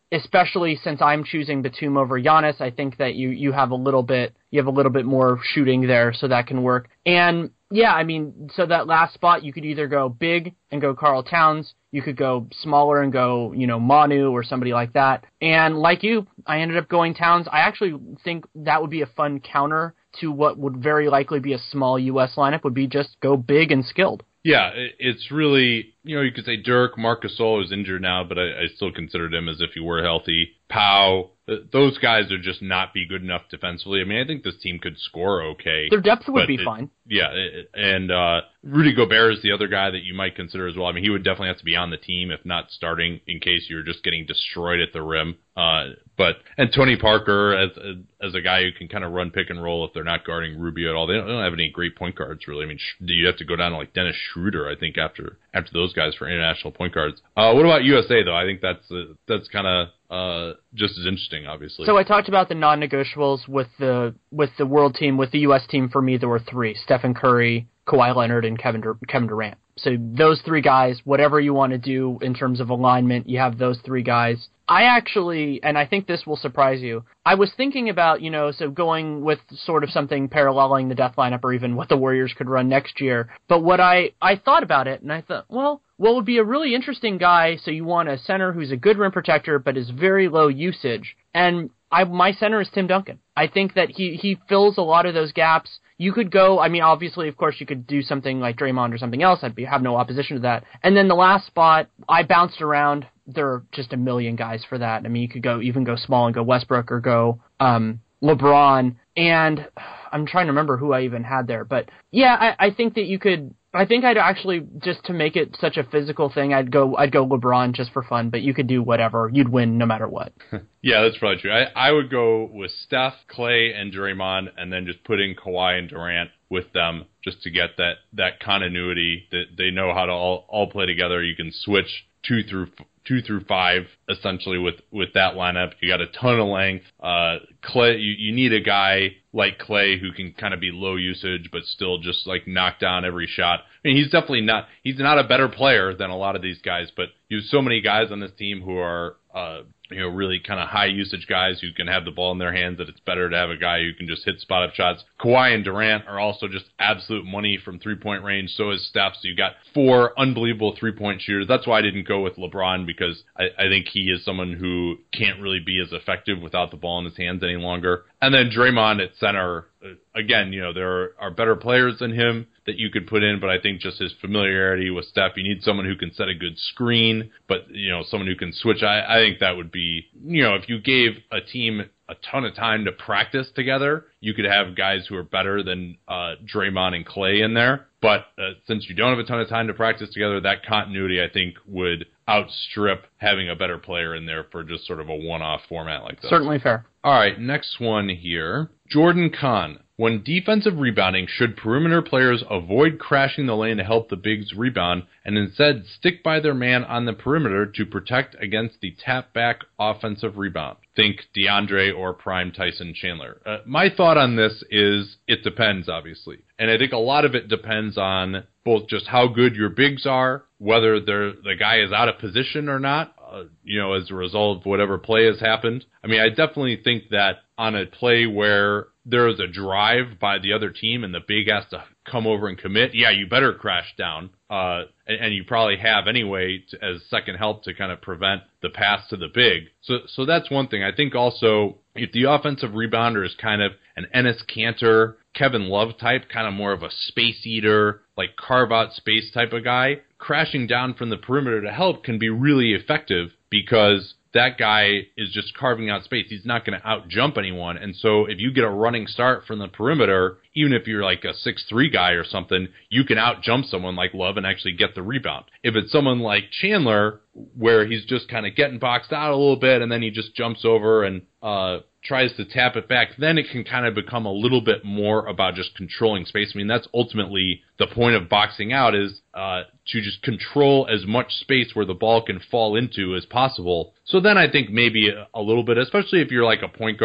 especially since I'm choosing Batum over Giannis, I think that you, you have a little bit you have a little bit more shooting there, so that can work. And yeah, I mean, so that last spot, you could either go big and go Karl Towns, you could go smaller and go, you know, Manu or somebody like that. And like you, I ended up going Towns. I actually think that would be a fun counter to what would very likely be a small U S lineup, would be just go big and skilled. Yeah, it's really, you know, you could say Dirk, Marc Gasol is injured now, but I, I still considered him as if he were healthy. Pau, those guys are just not be good enough defensively. I mean, I think this team could score okay. Their depth would be it, fine. Yeah, it, and uh, Rudy Gobert is the other guy that you might consider as well. I mean, he would definitely have to be on the team, if not starting, in case you're just getting destroyed at the rim. Uh, but and Tony Parker as as a guy who can kind of run pick and roll if they're not guarding Rubio at all. They don't, they don't have any great point guards, really. I mean, you have to go down to like Dennis Schroeder, I think, after after those guys for international point guards. Uh, what about U S A though? I think that's uh, that's kind of uh, just as interesting, obviously. So I talked about the non-negotiables with the with the world team. With the U S team, for me, there were three: Stephen Curry, Kawhi Leonard, and Kevin Dur- Kevin Durant. So those three guys, whatever you want to do in terms of alignment, you have those three guys. I actually, and I think this will surprise you, I was thinking about, you know, so going with sort of something paralleling the death lineup or even what the Warriors could run next year. But what I, I thought about it, and I thought, well, what would be a really interesting guy, so you want a center who's a good rim protector but is very low usage. And I, my center is Tim Duncan. I think that he, he fills a lot of those gaps. You could go, I mean, obviously, of course, you could do something like Draymond or something else. I'd be, have no opposition to that. And then the last spot, I bounced around. There are just a million guys for that. I mean, you could go even go small and go Westbrook or go um, LeBron. And I'm trying to remember who I even had there. But, yeah, I, I think that you could... I think I'd actually, just to make it such a physical thing, I'd go I'd go LeBron just for fun, but you could do whatever. You'd win no matter what. Yeah, that's probably true. I, I would go with Steph, Clay, and Draymond, and then just put in Kawhi and Durant with them just to get that, that continuity that they know how to all, all play together. You can switch two through two through five essentially with, with that lineup. You got a ton of length. Uh, Clay, you, you need a guy like Clay who can kind of be low usage but still just like knock down every shot. I mean, he's definitely not he's not a better player than a lot of these guys, but you have so many guys on this team who are uh, you know, really kind of high usage guys who can have the ball in their hands that it's better to have a guy who can just hit spot up shots. Kawhi and Durant are also just absolute money from three point range. So is Steph. So you got four unbelievable three point shooters. That's why I didn't go with LeBron, because I, I think he is someone who can't really be as effective without the ball in his hands any longer. And then Draymond at center, again, you know, there are better players than him that you could put in, but I think just his familiarity with Steph, you need someone who can set a good screen, but, you know, someone who can switch. I, I think that would be, you know, if you gave a team a ton of time to practice together, you could have guys who are better than uh, Draymond and Clay in there. But uh, since you don't have a ton of time to practice together, that continuity, I think, would outstrip having a better player in there for just sort of a one-off format like this. Certainly fair. All right, next one here. Jordan Kahn. When defensive rebounding, should perimeter players avoid crashing the lane to help the bigs rebound and instead stick by their man on the perimeter to protect against the tap-back offensive rebound? Think DeAndre or prime Tyson Chandler. Uh, my thought on this is it depends, obviously. And I think a lot of it depends on both just how good your bigs are, whether they're, the guy is out of position or not, uh, you know, as a result of whatever play has happened. I mean, I definitely think that on a play where there is a drive by the other team and the big has to come over and commit, yeah, you better crash down. Uh, and, and you probably have anyway to, as second help to kind of prevent the pass to the big. So, so that's one thing. I think also if the offensive rebounder is kind of an Enes Kanter, Kevin Love type, kind of more of a space eater, like carve out space type of guy, crashing down from the perimeter to help can be really effective because that guy is just carving out space. He's not going to out jump anyone. And so if you get a running start from the perimeter, even if you're like a six three guy or something, you can out jump someone like Love and actually get the rebound. If it's someone like Chandler, where he's just kind of getting boxed out a little bit and then he just jumps over and uh tries to tap it back, then it can kind of become a little bit more about just controlling space. I mean, that's ultimately the point of boxing out, is uh, to just control as much space where the ball can fall into as possible. So then I think maybe a, a little bit, especially if you're like a point guard,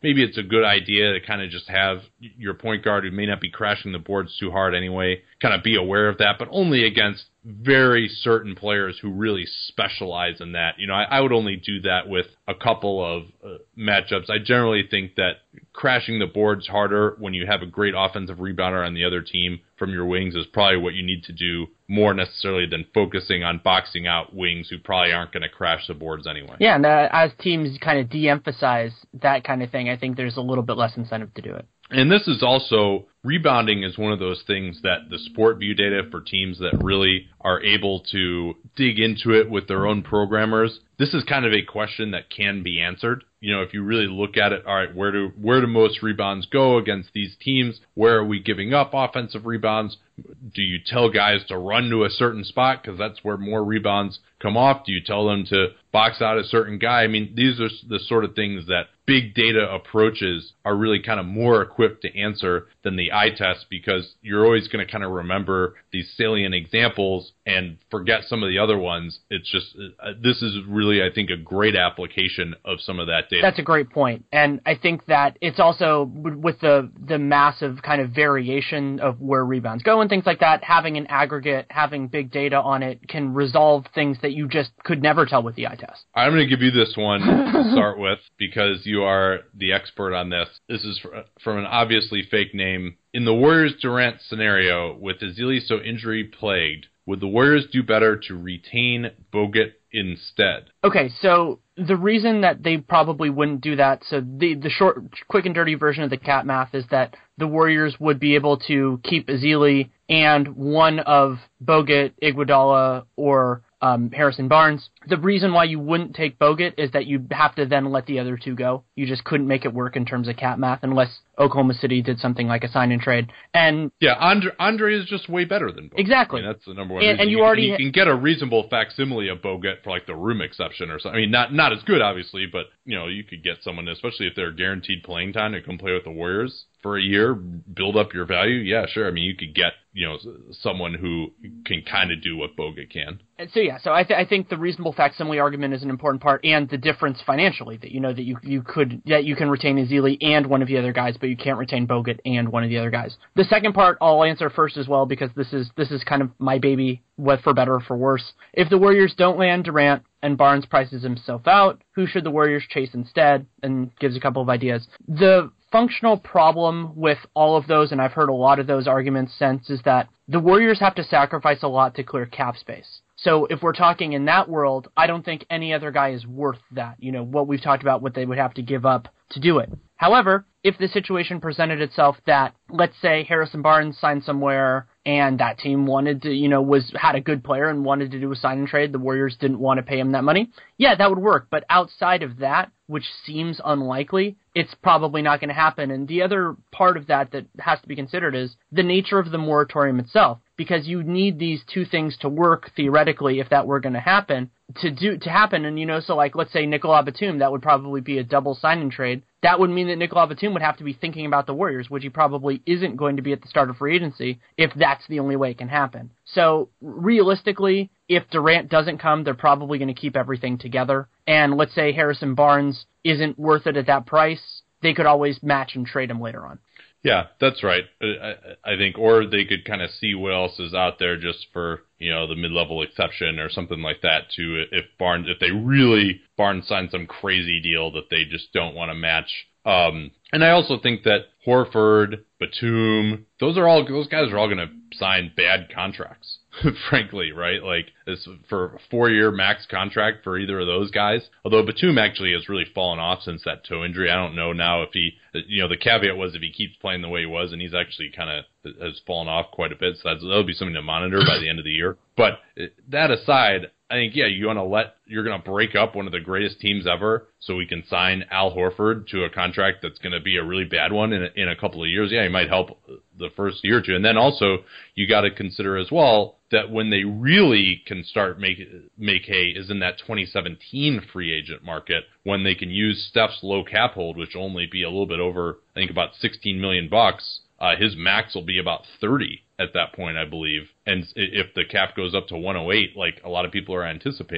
maybe it's a good idea to kind of just have your point guard who may not be crashing the boards too hard anyway, kind of be aware of that, but only against very certain players who really specialize in that. You know, I, I would only do that with a couple of uh, matchups. I generally think that crashing the boards harder when you have a great offensive rebounder on the other team from your wings is probably what you need to do more necessarily than focusing on boxing out wings who probably aren't going to crash the boards anyway. Yeah, and uh, as teams kind of de-emphasize that kind of thing, I think there's a little bit less incentive to do it. And this is also, rebounding is one of those things that the sport view data for teams that really are able to dig into it with their own programmers, this is kind of a question that can be answered. You know, if you really look at it, all right, where do where do most rebounds go against these teams? Where are we giving up offensive rebounds? Do you tell guys to run to a certain spot because that's where more rebounds come off? Do you tell them to box out a certain guy? I mean, these are the sort of things that big data approaches are really kind of more equipped to answer than the eye test, because you're always going to kind of remember these salient examples and forget some of the other ones. It's just, uh, this is really, I think, a great application of some of that data. That's a great point. And I think that it's also, with the, the massive kind of variation of where rebounds go and things like that, having an aggregate, having big data on it can resolve things that you just could never tell with the eye test. I'm going to give you this one to start with because you are the expert on this. This is from an obviously fake name. In the Warriors-Durant scenario, with Ezeli so injury-plagued, would the Warriors do better to retain Bogut instead? Okay, so the reason that they probably wouldn't do that, so the the short, quick and dirty version of the cat math is that the Warriors would be able to keep Ezeli and one of Bogut, Iguodala, or um, Harrison Barnes. The reason why you wouldn't take Bogut is that you have to then let the other two go. You just couldn't make it work in terms of cat math unless Oklahoma City did something like a sign and trade. And yeah, Andre, Andre is just way better than Bogut. Exactly. I mean, that's the number one and, reason. and you, you already can, you can get a reasonable facsimile of Bogut for like the room exception or something. I mean, not not as good obviously, but you know, you could get someone, especially if they're guaranteed playing time, to come play with the Warriors for a year, build up your value. Yeah, sure. I mean, you could get, you know, someone who can kind of do what Bogut can. And so yeah, so I, th- I think the reasonable facsimile argument is an important part, and the difference financially that you know that you you could that you can retain Ezeli and one of the other guys, but you can't retain Bogut and one of the other guys. The second part I'll answer first as well, because this is this is kind of my baby, what for better or for worse. If the Warriors don't land Durant and Barnes prices himself out, who should the Warriors chase instead? And gives a couple of ideas. The functional problem with all of those, and I've heard a lot of those arguments since, is that the Warriors have to sacrifice a lot to clear cap space. So if we're talking in that world, I don't think any other guy is worth that. You know, what we've talked about, what they would have to give up to do it. However, if the situation presented itself that, let's say, Harrison Barnes signed somewhere and that team wanted to, you know, was had a good player and wanted to do a sign and trade, the Warriors didn't want to pay him that money, yeah, that would work. But outside of that, which seems unlikely, it's probably not going to happen. And the other part of that that has to be considered is the nature of the moratorium itself, because you need these two things to work theoretically if that were going to happen. To do to happen, and you know, so like let's say Nicolas Batum, that would probably be a double sign and trade. That would mean that Nicolas Batum would have to be thinking about the Warriors, which he probably isn't going to be at the start of free agency if that's the only way it can happen. So realistically, if Durant doesn't come, they're probably going to keep everything together. And let's say Harrison Barnes isn't worth it at that price, they could always match and trade him later on. Yeah, that's right. I, I think, or they could kind of see what else is out there just for, you know, the mid-level exception or something like that too. If Barnes, if they really, Barnes signed some crazy deal that they just don't want to match. Um, and I also think that Horford, Batum, those are all, those guys are all going to sign bad contracts, frankly, right? Like, this for a four-year max contract for either of those guys. Although Batum actually has really fallen off since that toe injury. I don't know now if he, you know, the caveat was if he keeps playing the way he was, and he's actually kind of has fallen off quite a bit. So that's, that'll be something to monitor by the end of the year. But that aside, I think, yeah, you want to let, you're going to break up one of the greatest teams ever so we can sign Al Horford to a contract that's going to be a really bad one in a, in a couple of years. Yeah, he might help the first year or two. And then also, you got to consider as well that when they really can start make make hay is in that twenty seventeen free agent market, when they can use Steph's low cap hold, which will only be a little bit over, I think about sixteen million bucks. Uh, his max will be about thirty at that point, I believe. And if the cap goes up to one oh eight, like a lot of people are anticipating,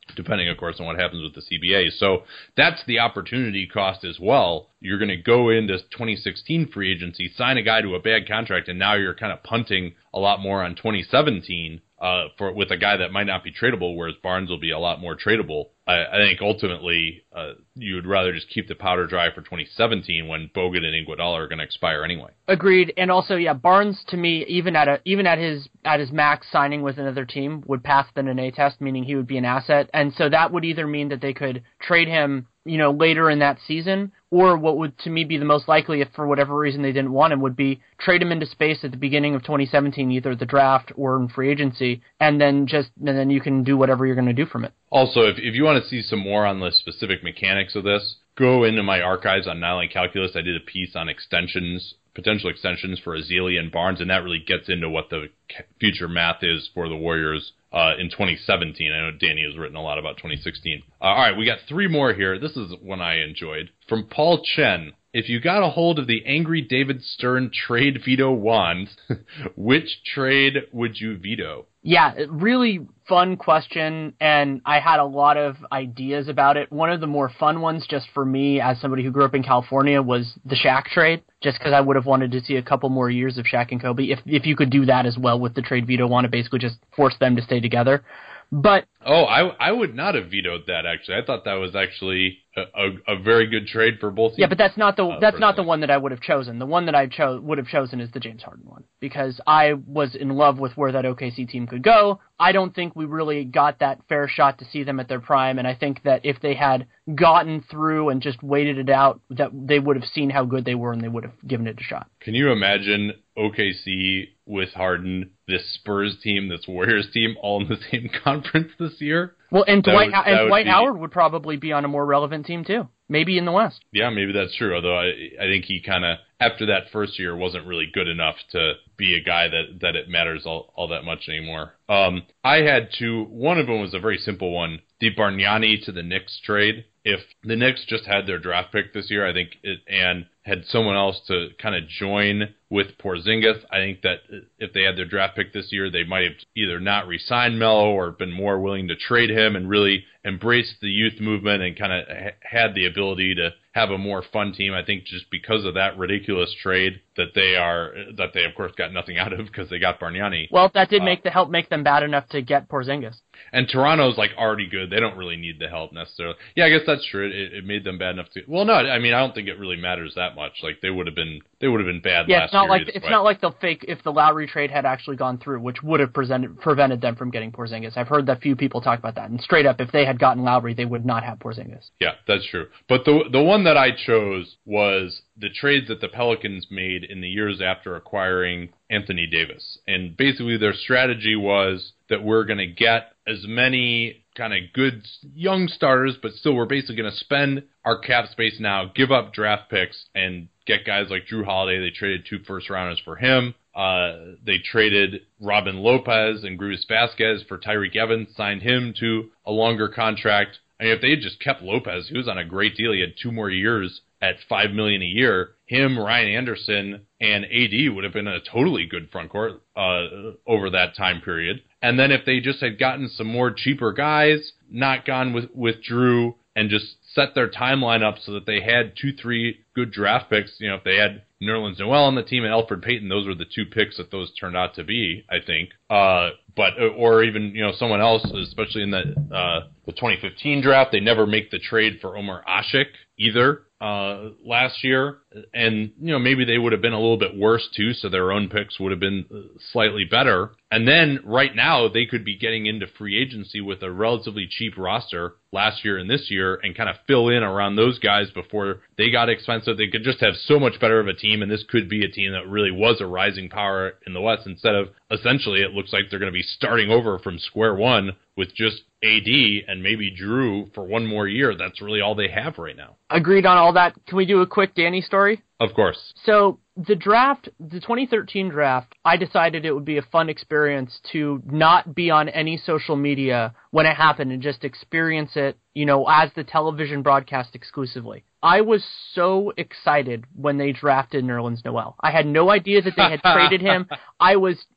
depending, of course, on what happens with the C B A. So that's the opportunity cost as well. You're going to go into twenty sixteen free agency, sign a guy to a bad contract, and now you're kind of punting a lot more on twenty seventeen uh, for with a guy that might not be tradable, whereas Barnes will be a lot more tradable. I, I think ultimately uh, you would rather just keep the powder dry for twenty seventeen when Bogut and Iguodala are going to expire anyway. Agreed. And also, yeah, Barnes to me, even at a even at his at his max signing with another team, would pass the Nene test, meaning he would be an asset. And so that would either mean that they could trade him, you know, later in that season, or what would to me be the most likely, if for whatever reason they didn't want him, would be trade him into space at the beginning of twenty seventeen, either the draft or in free agency, and then just and then you can do whatever you're going to do from it. Also, if if you want to see some more on the specific mechanics of this, go into my archives on Nylon Calculus. I did a piece on extensions, potential extensions for Ezeli and Barnes, and that really gets into what the future math is for the Warriors uh, in twenty seventeen. I know Danny has written a lot about twenty sixteen. Uh, all right, we got three more here. This is one I enjoyed. From Paul Chen. If you got a hold of the angry David Stern trade veto wand, which trade would you veto? Yeah, really fun question, and I had a lot of ideas about it. One of the more fun ones, just for me as somebody who grew up in California, was the Shaq trade, just because I would have wanted to see a couple more years of Shaq and Kobe. If if you could do that as well with the trade veto, want to basically just force them to stay together. But oh, I I would not have vetoed that, actually. I thought that was actually a, a, a very good trade for both teams. Yeah, but that's not the uh, that's not the one that I would have chosen. The one that I cho- would have chosen is the James Harden one, because I was in love with where that O K C team could go. I don't think we really got that fair shot to see them at their prime, and I think that if they had gotten through and just waited it out, that they would have seen how good they were and they would have given it a shot. Can you imagine O K C with Harden, this Spurs team, this Warriors team, all in the same conference this year? Well, and That Dwight would- and that would Dwight be- Howard would probably be on a more relevant team too, maybe in the West. Yeah, maybe that's true. Although I, I think he kind of, after that first year, wasn't really good enough to be a guy that, that it matters all, all that much anymore. Um, I had two. One of them was a very simple one. The Bargnani to the Knicks trade. If the Knicks just had their draft pick this year, I think, it, and had someone else to kind of join with Porzingis, I think that if they had their draft pick this year, they might have either not re-signed Melo or been more willing to trade him and really embrace the youth movement and kind of ha- had the ability to have a more fun team. I think just because of that ridiculous trade that they are, that they of course got nothing out of because they got Bargnani. Well, that did Uh, make the help make them bad enough to get Porzingis. And Toronto's like already good. They don't really need the help necessarily. Yeah, I guess that's true. It, it made them bad enough to. Well, no, I mean I don't think it really matters that much. Like they would have been, they would have been bad Yeah, last it's not year like either it's way. not like the fake if the Lowry trade had actually gone through, which would have presented, prevented them from getting Porzingis. I've heard that few people talk about that, and straight up, if they had gotten Lowry, they would not have Porzingis. Yeah, that's true. But the the one that I chose was the trades that the Pelicans made in the years after acquiring Anthony Davis. And basically their strategy was that we're going to get as many kind of good young starters, but still we're basically going to spend our cap space now, give up draft picks, and get guys like Drew Holiday. They traded two first rounders for him. Uh, they traded Robin Lopez and Gruvis Vasquez for Tyreek Evans, signed him to a longer contract. I mean, if they had just kept Lopez, he was on a great deal. He had two more years at five million dollars a year. Him, Ryan Anderson, and A D would have been a totally good front court uh, over that time period. And then if they just had gotten some more cheaper guys, not gone with, with Drew, and just set their timeline up so that they had two, three good draft picks, you know, if they had Nerlens Noel on the team and Elfrid Payton, those were the two picks that those turned out to be, I think. Uh, but or even, you know, someone else, especially in the uh, the twenty fifteen draft, they never make the trade for Omar Ashik either uh, last year. And, you know, maybe they would have been a little bit worse too, so their own picks would have been slightly better. And then right now they could be getting into free agency with a relatively cheap roster last year and this year and kind of fill in around those guys before they got expensive. They could just have so much better of a team, and this could be a team that really was a rising power in the West instead of essentially it looks like they're going to be starting over from square one with just A D and maybe Drew for one more year. That's really all they have right now. Agreed on all that. Can we do a quick Danny story? Of course. So the draft, the twenty thirteen draft, I decided it would be a fun experience to not be on any social media when it happened and just experience it, you know, as the television broadcast exclusively. I was so excited when they drafted Nerlens Noel. I had no idea that they had traded him. I was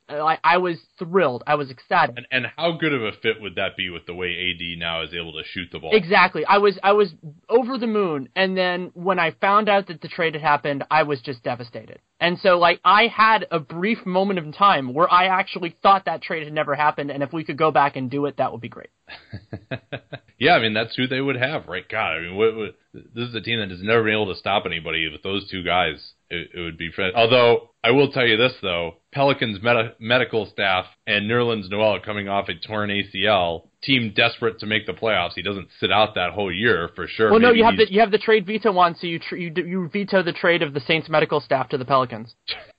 I, I was thrilled. I was ecstatic. And, and how good of a fit would that be with the way A D now is able to shoot the ball? Exactly. I was I was over the moon, and then when I found out that the trade had happened, I was just devastated. And so, like, I had a brief moment of time where I actually thought that trade had never happened, and if we could go back and do it, that would be great. Yeah, I mean, that's who they would have, right? God, I mean, what, what, this is a team that has never been able to stop anybody. With those two guys, it, it would be fun. Although, I will tell you this, though. Pelicans med- medical staff and Nerlens Noel coming off a torn A C L, team desperate to make the playoffs. He doesn't sit out that whole year for sure. Well, no, Maybe you have he's... the you have the trade veto on, so you tr- you you veto the trade of the Saints medical staff to the Pelicans.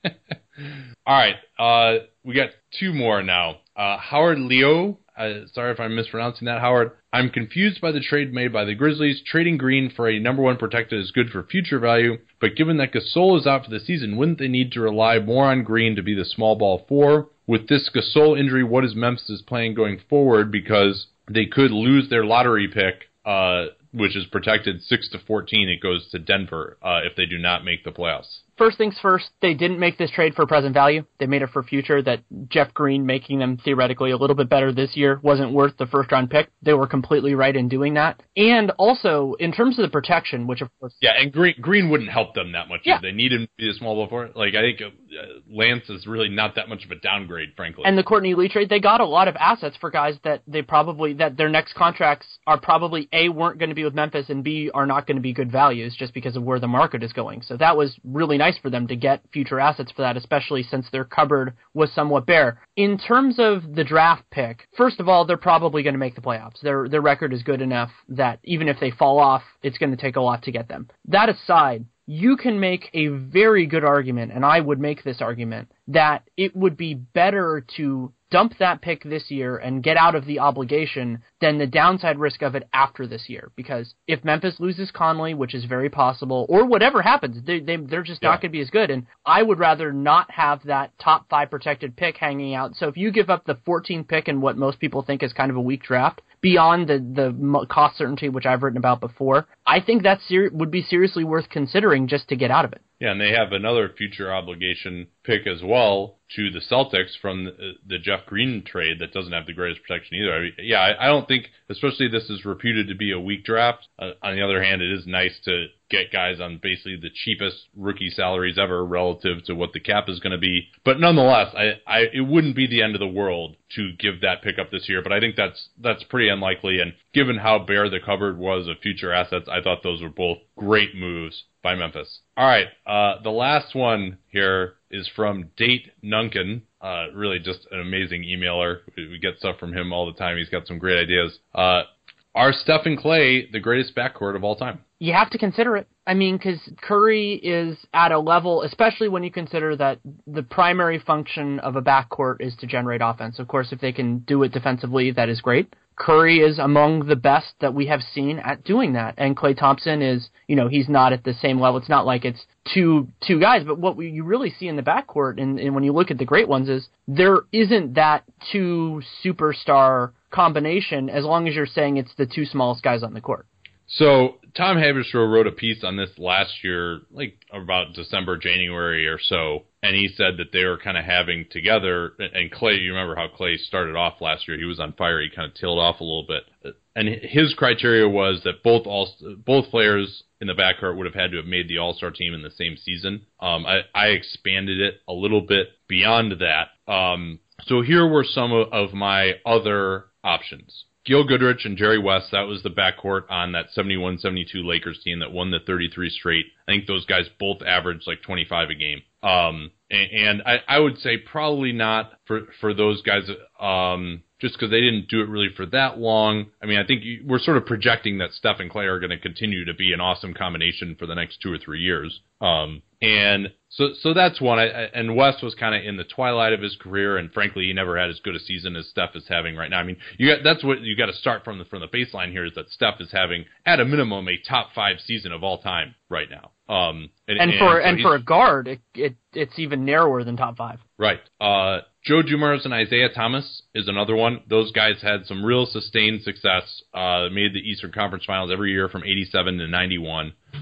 All right, uh, we got two more now. Uh, Howard Leo. Uh, sorry if I'm mispronouncing that, Howard. I'm confused by the trade made by the Grizzlies. Trading Green for a number one protected is good for future value, but given that Gasol is out for the season, wouldn't they need to rely more on Green to be the small ball four? With this Gasol injury, what is Memphis' plan going forward? Because they could lose their lottery pick, uh, which is protected six to fourteen. It goes to Denver uh, if they do not make the playoffs. First things first, they didn't make this trade for present value. They made it for future, that Jeff Green making them theoretically a little bit better this year wasn't worth the first-round pick. They were completely right in doing that. And also, in terms of the protection, which of course... Yeah, and Green Green wouldn't help them that much. Yeah. They need him to be a small ball for it. Like, I think uh, Lance is really not that much of a downgrade, frankly. And the Courtney Lee trade, they got a lot of assets for guys that they probably, that their next contracts are probably, A, weren't going to be with Memphis, and B, are not going to be good values just because of where the market is going. So that was really nice for them to get future assets for that, especially since their cupboard was somewhat bare. In terms of the draft pick, first of all, they're probably going to make the playoffs. Their their record is good enough that even if they fall off, it's going to take a lot to get them. That aside, you can make a very good argument, and I would make this argument, that it would be better to dump that pick this year and get out of the obligation than the downside risk of it after this year. Because if Memphis loses Conley, which is very possible, or whatever happens, they, they, they're just yeah. not going to be as good. And I would rather not have that top five protected pick hanging out. So if you give up the fourteenth pick in what most people think is kind of a weak draft, beyond the, the cost certainty, which I've written about before, I think that ser- would be seriously worth considering just to get out of it. Yeah, and they have another future obligation pick as well to the Celtics from the, the Jeff Green trade that doesn't have the greatest protection either. I mean, yeah, I, I don't think, especially this is reputed to be a weak draft. Uh, on the other hand, it is nice to get guys on basically the cheapest rookie salaries ever relative to what the cap is going to be. But nonetheless, I, I it wouldn't be the end of the world to give that pick up this year, but I think that's that's pretty unlikely. And given how bare the cupboard was of future assets, I thought those were both great moves by Memphis. All right, uh, the last one here is from Date Nunkin. Uh, really just an amazing emailer. We, we get stuff from him all the time. He's got some great ideas. Uh, are Steph and Clay the greatest backcourt of all time? You have to consider it. I mean, because Curry is at a level, especially when you consider that the primary function of a backcourt is to generate offense. Of course, if they can do it defensively, that is great. Curry is among the best that we have seen at doing that. And Klay Thompson is, you know, he's not at the same level. It's not like it's two two guys, but what we, you really see in the backcourt, and, and when you look at the great ones, is there isn't that two superstar combination as long as you're saying it's the two smallest guys on the court. So Tom Haberstroh wrote a piece on this last year, like about December, January or so, and he said that they were kind of having together, and Clay, you remember how Clay started off last year, he was on fire, he kind of tailed off a little bit, and his criteria was that both all both players in the backcourt would have had to have made the All-Star team in the same season. Um, I, I expanded it a little bit beyond that. Um, so here were some of, of my other options. Gil Goodrich and Jerry West, that was the backcourt on that seventy-one seventy-two Lakers team that won the thirty-three straight. I think those guys both averaged like twenty-five a game. Um, and, and I, I would say probably not for, for those guys, um, just because they didn't do it really for that long. I mean, I think you, we're sort of projecting that Steph and Clay are going to continue to be an awesome combination for the next two or three years. Um, and so, so that's one. I, and West was kind of in the twilight of his career, and frankly, he never had as good a season as Steph is having right now. I mean, you got, that's what you got to start from the from the baseline here, is that Steph is having at a minimum a top five season of all time right now. Um, and, and for and, so and for a guard, it, it it's even narrower than top five. Right. Uh, Joe Dumars and Isaiah Thomas is another one. Those guys had some real sustained success. Uh, made the Eastern Conference Finals every year from eighty-seven to ninety-one.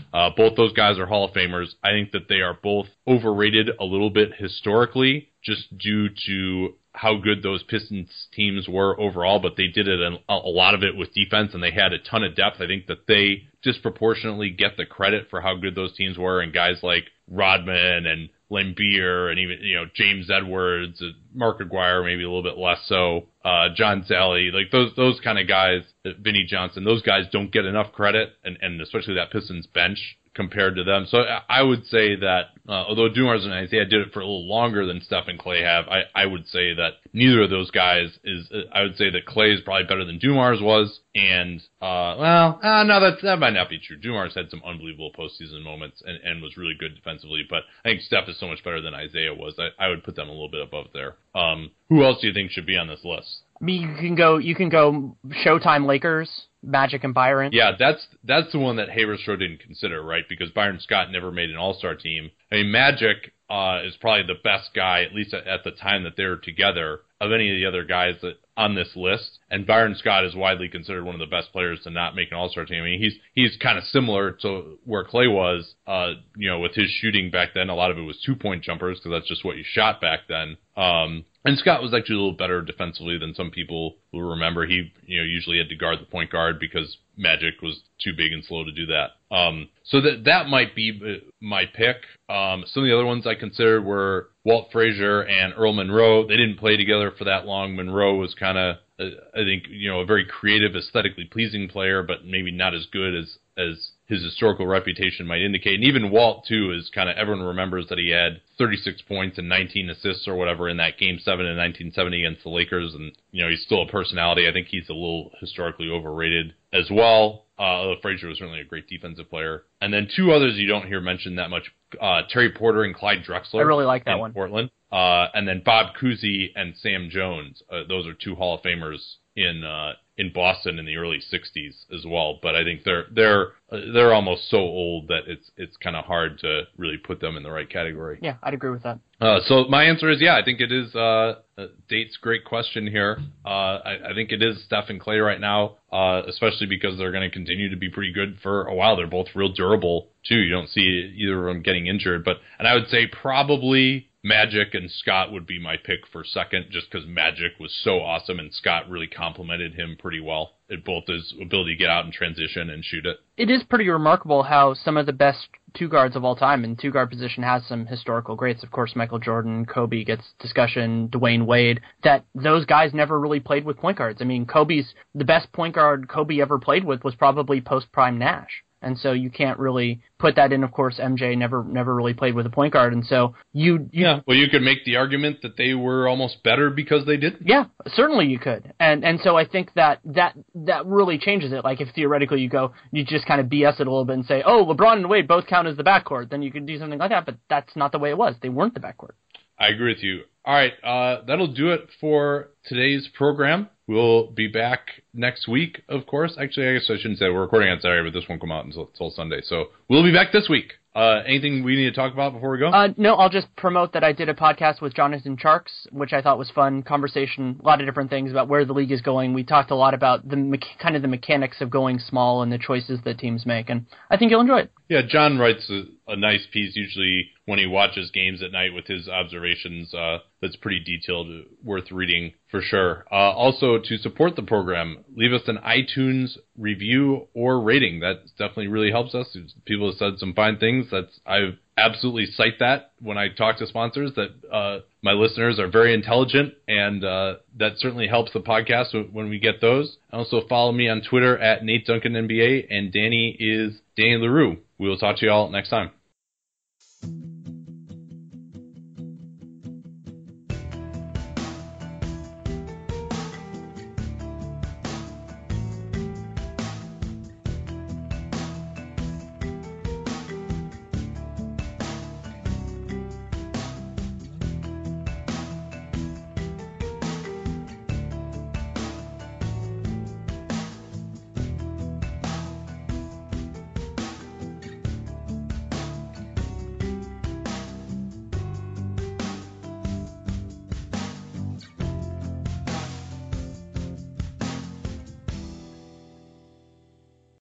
Uh, both those guys are Hall of Famers. I think that they are both overrated a little bit historically, just due to how good those Pistons teams were overall, but they did it in a lot of it with defense, and they had a ton of depth. I think that they disproportionately get the credit for how good those teams were, and guys like Rodman and Lambeer and even, you know, James Edwards, Mark Aguirre, maybe a little bit less so, uh, John Sally, like those those kind of guys, Vinnie Johnson, those guys don't get enough credit, and, and especially that Pistons bench compared to them. So I would say that, uh, although Dumars and Isaiah did it for a little longer than Steph and Clay have, I, I would say that neither of those guys is, I would say that Clay is probably better than Dumars was, and, uh, well, uh, no, that, that might not be true. Dumars had some unbelievable postseason moments and, and was really good defensively, but I think Steph is so much better than Isaiah was. I, I would put them a little bit above there. Um, who else do you think should be on this list? I mean, you can go, you can go Showtime Lakers, Magic and Byron. Yeah, that's that's the one that Haberstroh didn't consider, right? Because Byron Scott never made an All-Star team. I mean, Magic uh, is probably the best guy, at least at, at the time that they were together, of any of the other guys that on this list. And Byron Scott is widely considered one of the best players to not make an All-Star team. I mean, he's he's kind of similar to where Clay was, uh, you know, with his shooting back then. A lot of it was two-point jumpers because that's just what you shot back then. Um, and Scott was actually a little better defensively than some people will remember. He, you know, usually had to guard the point guard because Magic was too big and slow to do that. Um, so that that might be my pick. Um, some of the other ones I considered were Walt Frazier and Earl Monroe. They didn't play together for that long. Monroe was kind of, uh, I think, you know, a very creative, aesthetically pleasing player, but maybe not as good as as his historical reputation might indicate. And even Walt, too, is kind of, everyone remembers that he had thirty-six points and nineteen assists or whatever in that Game seven in nineteen seventy against the Lakers. And, you know, he's still a personality. I think he's a little historically overrated as well. Uh, although Frazier was certainly a great defensive player. And then two others you don't hear mentioned that much, uh, Terry Porter and Clyde Drexler. I really like that in one. Portland. Uh, and then Bob Cousy and Sam Jones. Uh, those are two Hall of Famers in uh, in Boston in the early sixties as well. But I think they're they're they're almost so old that it's it's kind of hard to really put them in the right category. Yeah, I'd agree with that. Uh, so my answer is yeah. I think it is. Uh, uh, Date's great question here. Uh, I, I think it is Steph and Clay right now, uh, especially because they're going to continue to be pretty good for a while. They're both real durable too. You don't see either of them getting injured. But and I would say probably Magic and Scott would be my pick for second, just because Magic was so awesome and Scott really complemented him pretty well at both his ability to get out and transition and shoot it. It is pretty remarkable how some of the best two guards of all time in two guard position has some historical greats. Of course, Michael Jordan, Kobe gets discussion, Dwayne Wade, that those guys never really played with point guards. I mean, Kobe's, the best point guard Kobe ever played with was probably post-prime Nash. And so you can't really put that in. Of course, M J never never really played with a point guard. And so you, you... Yeah, well, you could make the argument that they were almost better because they didn't. Yeah, certainly you could. And and so I think that that, that really changes it. Like if theoretically you go, you just kind of B S it a little bit and say, oh, LeBron and Wade both count as the backcourt, then you could do something like that. But that's not the way it was. They weren't the backcourt. I agree with you. All right, uh, that'll do it for today's program. We'll be back next week, of course. Actually, I guess I shouldn't say we're recording on Saturday, but this won't come out until, until Sunday. So we'll be back this week. Uh, anything we need to talk about before we go? Uh, no, I'll just promote that I did a podcast with Jonathan Tjarks, which I thought was fun. Conversation, a lot of different things about where the league is going. We talked a lot about the me- kind of the mechanics of going small and the choices that teams make, and I think you'll enjoy it. Yeah, John writes a, a nice piece usually when he watches games at night with his observations. Uh, that's pretty detailed, worth reading for sure. Uh, also, to support the program, leave us an iTunes review or rating. That definitely really helps us. People have said some fine things. That's I absolutely cite that when I talk to sponsors, that uh, my listeners are very intelligent, and uh, that certainly helps the podcast when we get those. Also, follow me on Twitter at Nate Duncan N B A, and Danny is Danny LaRue. We will talk to you all next time.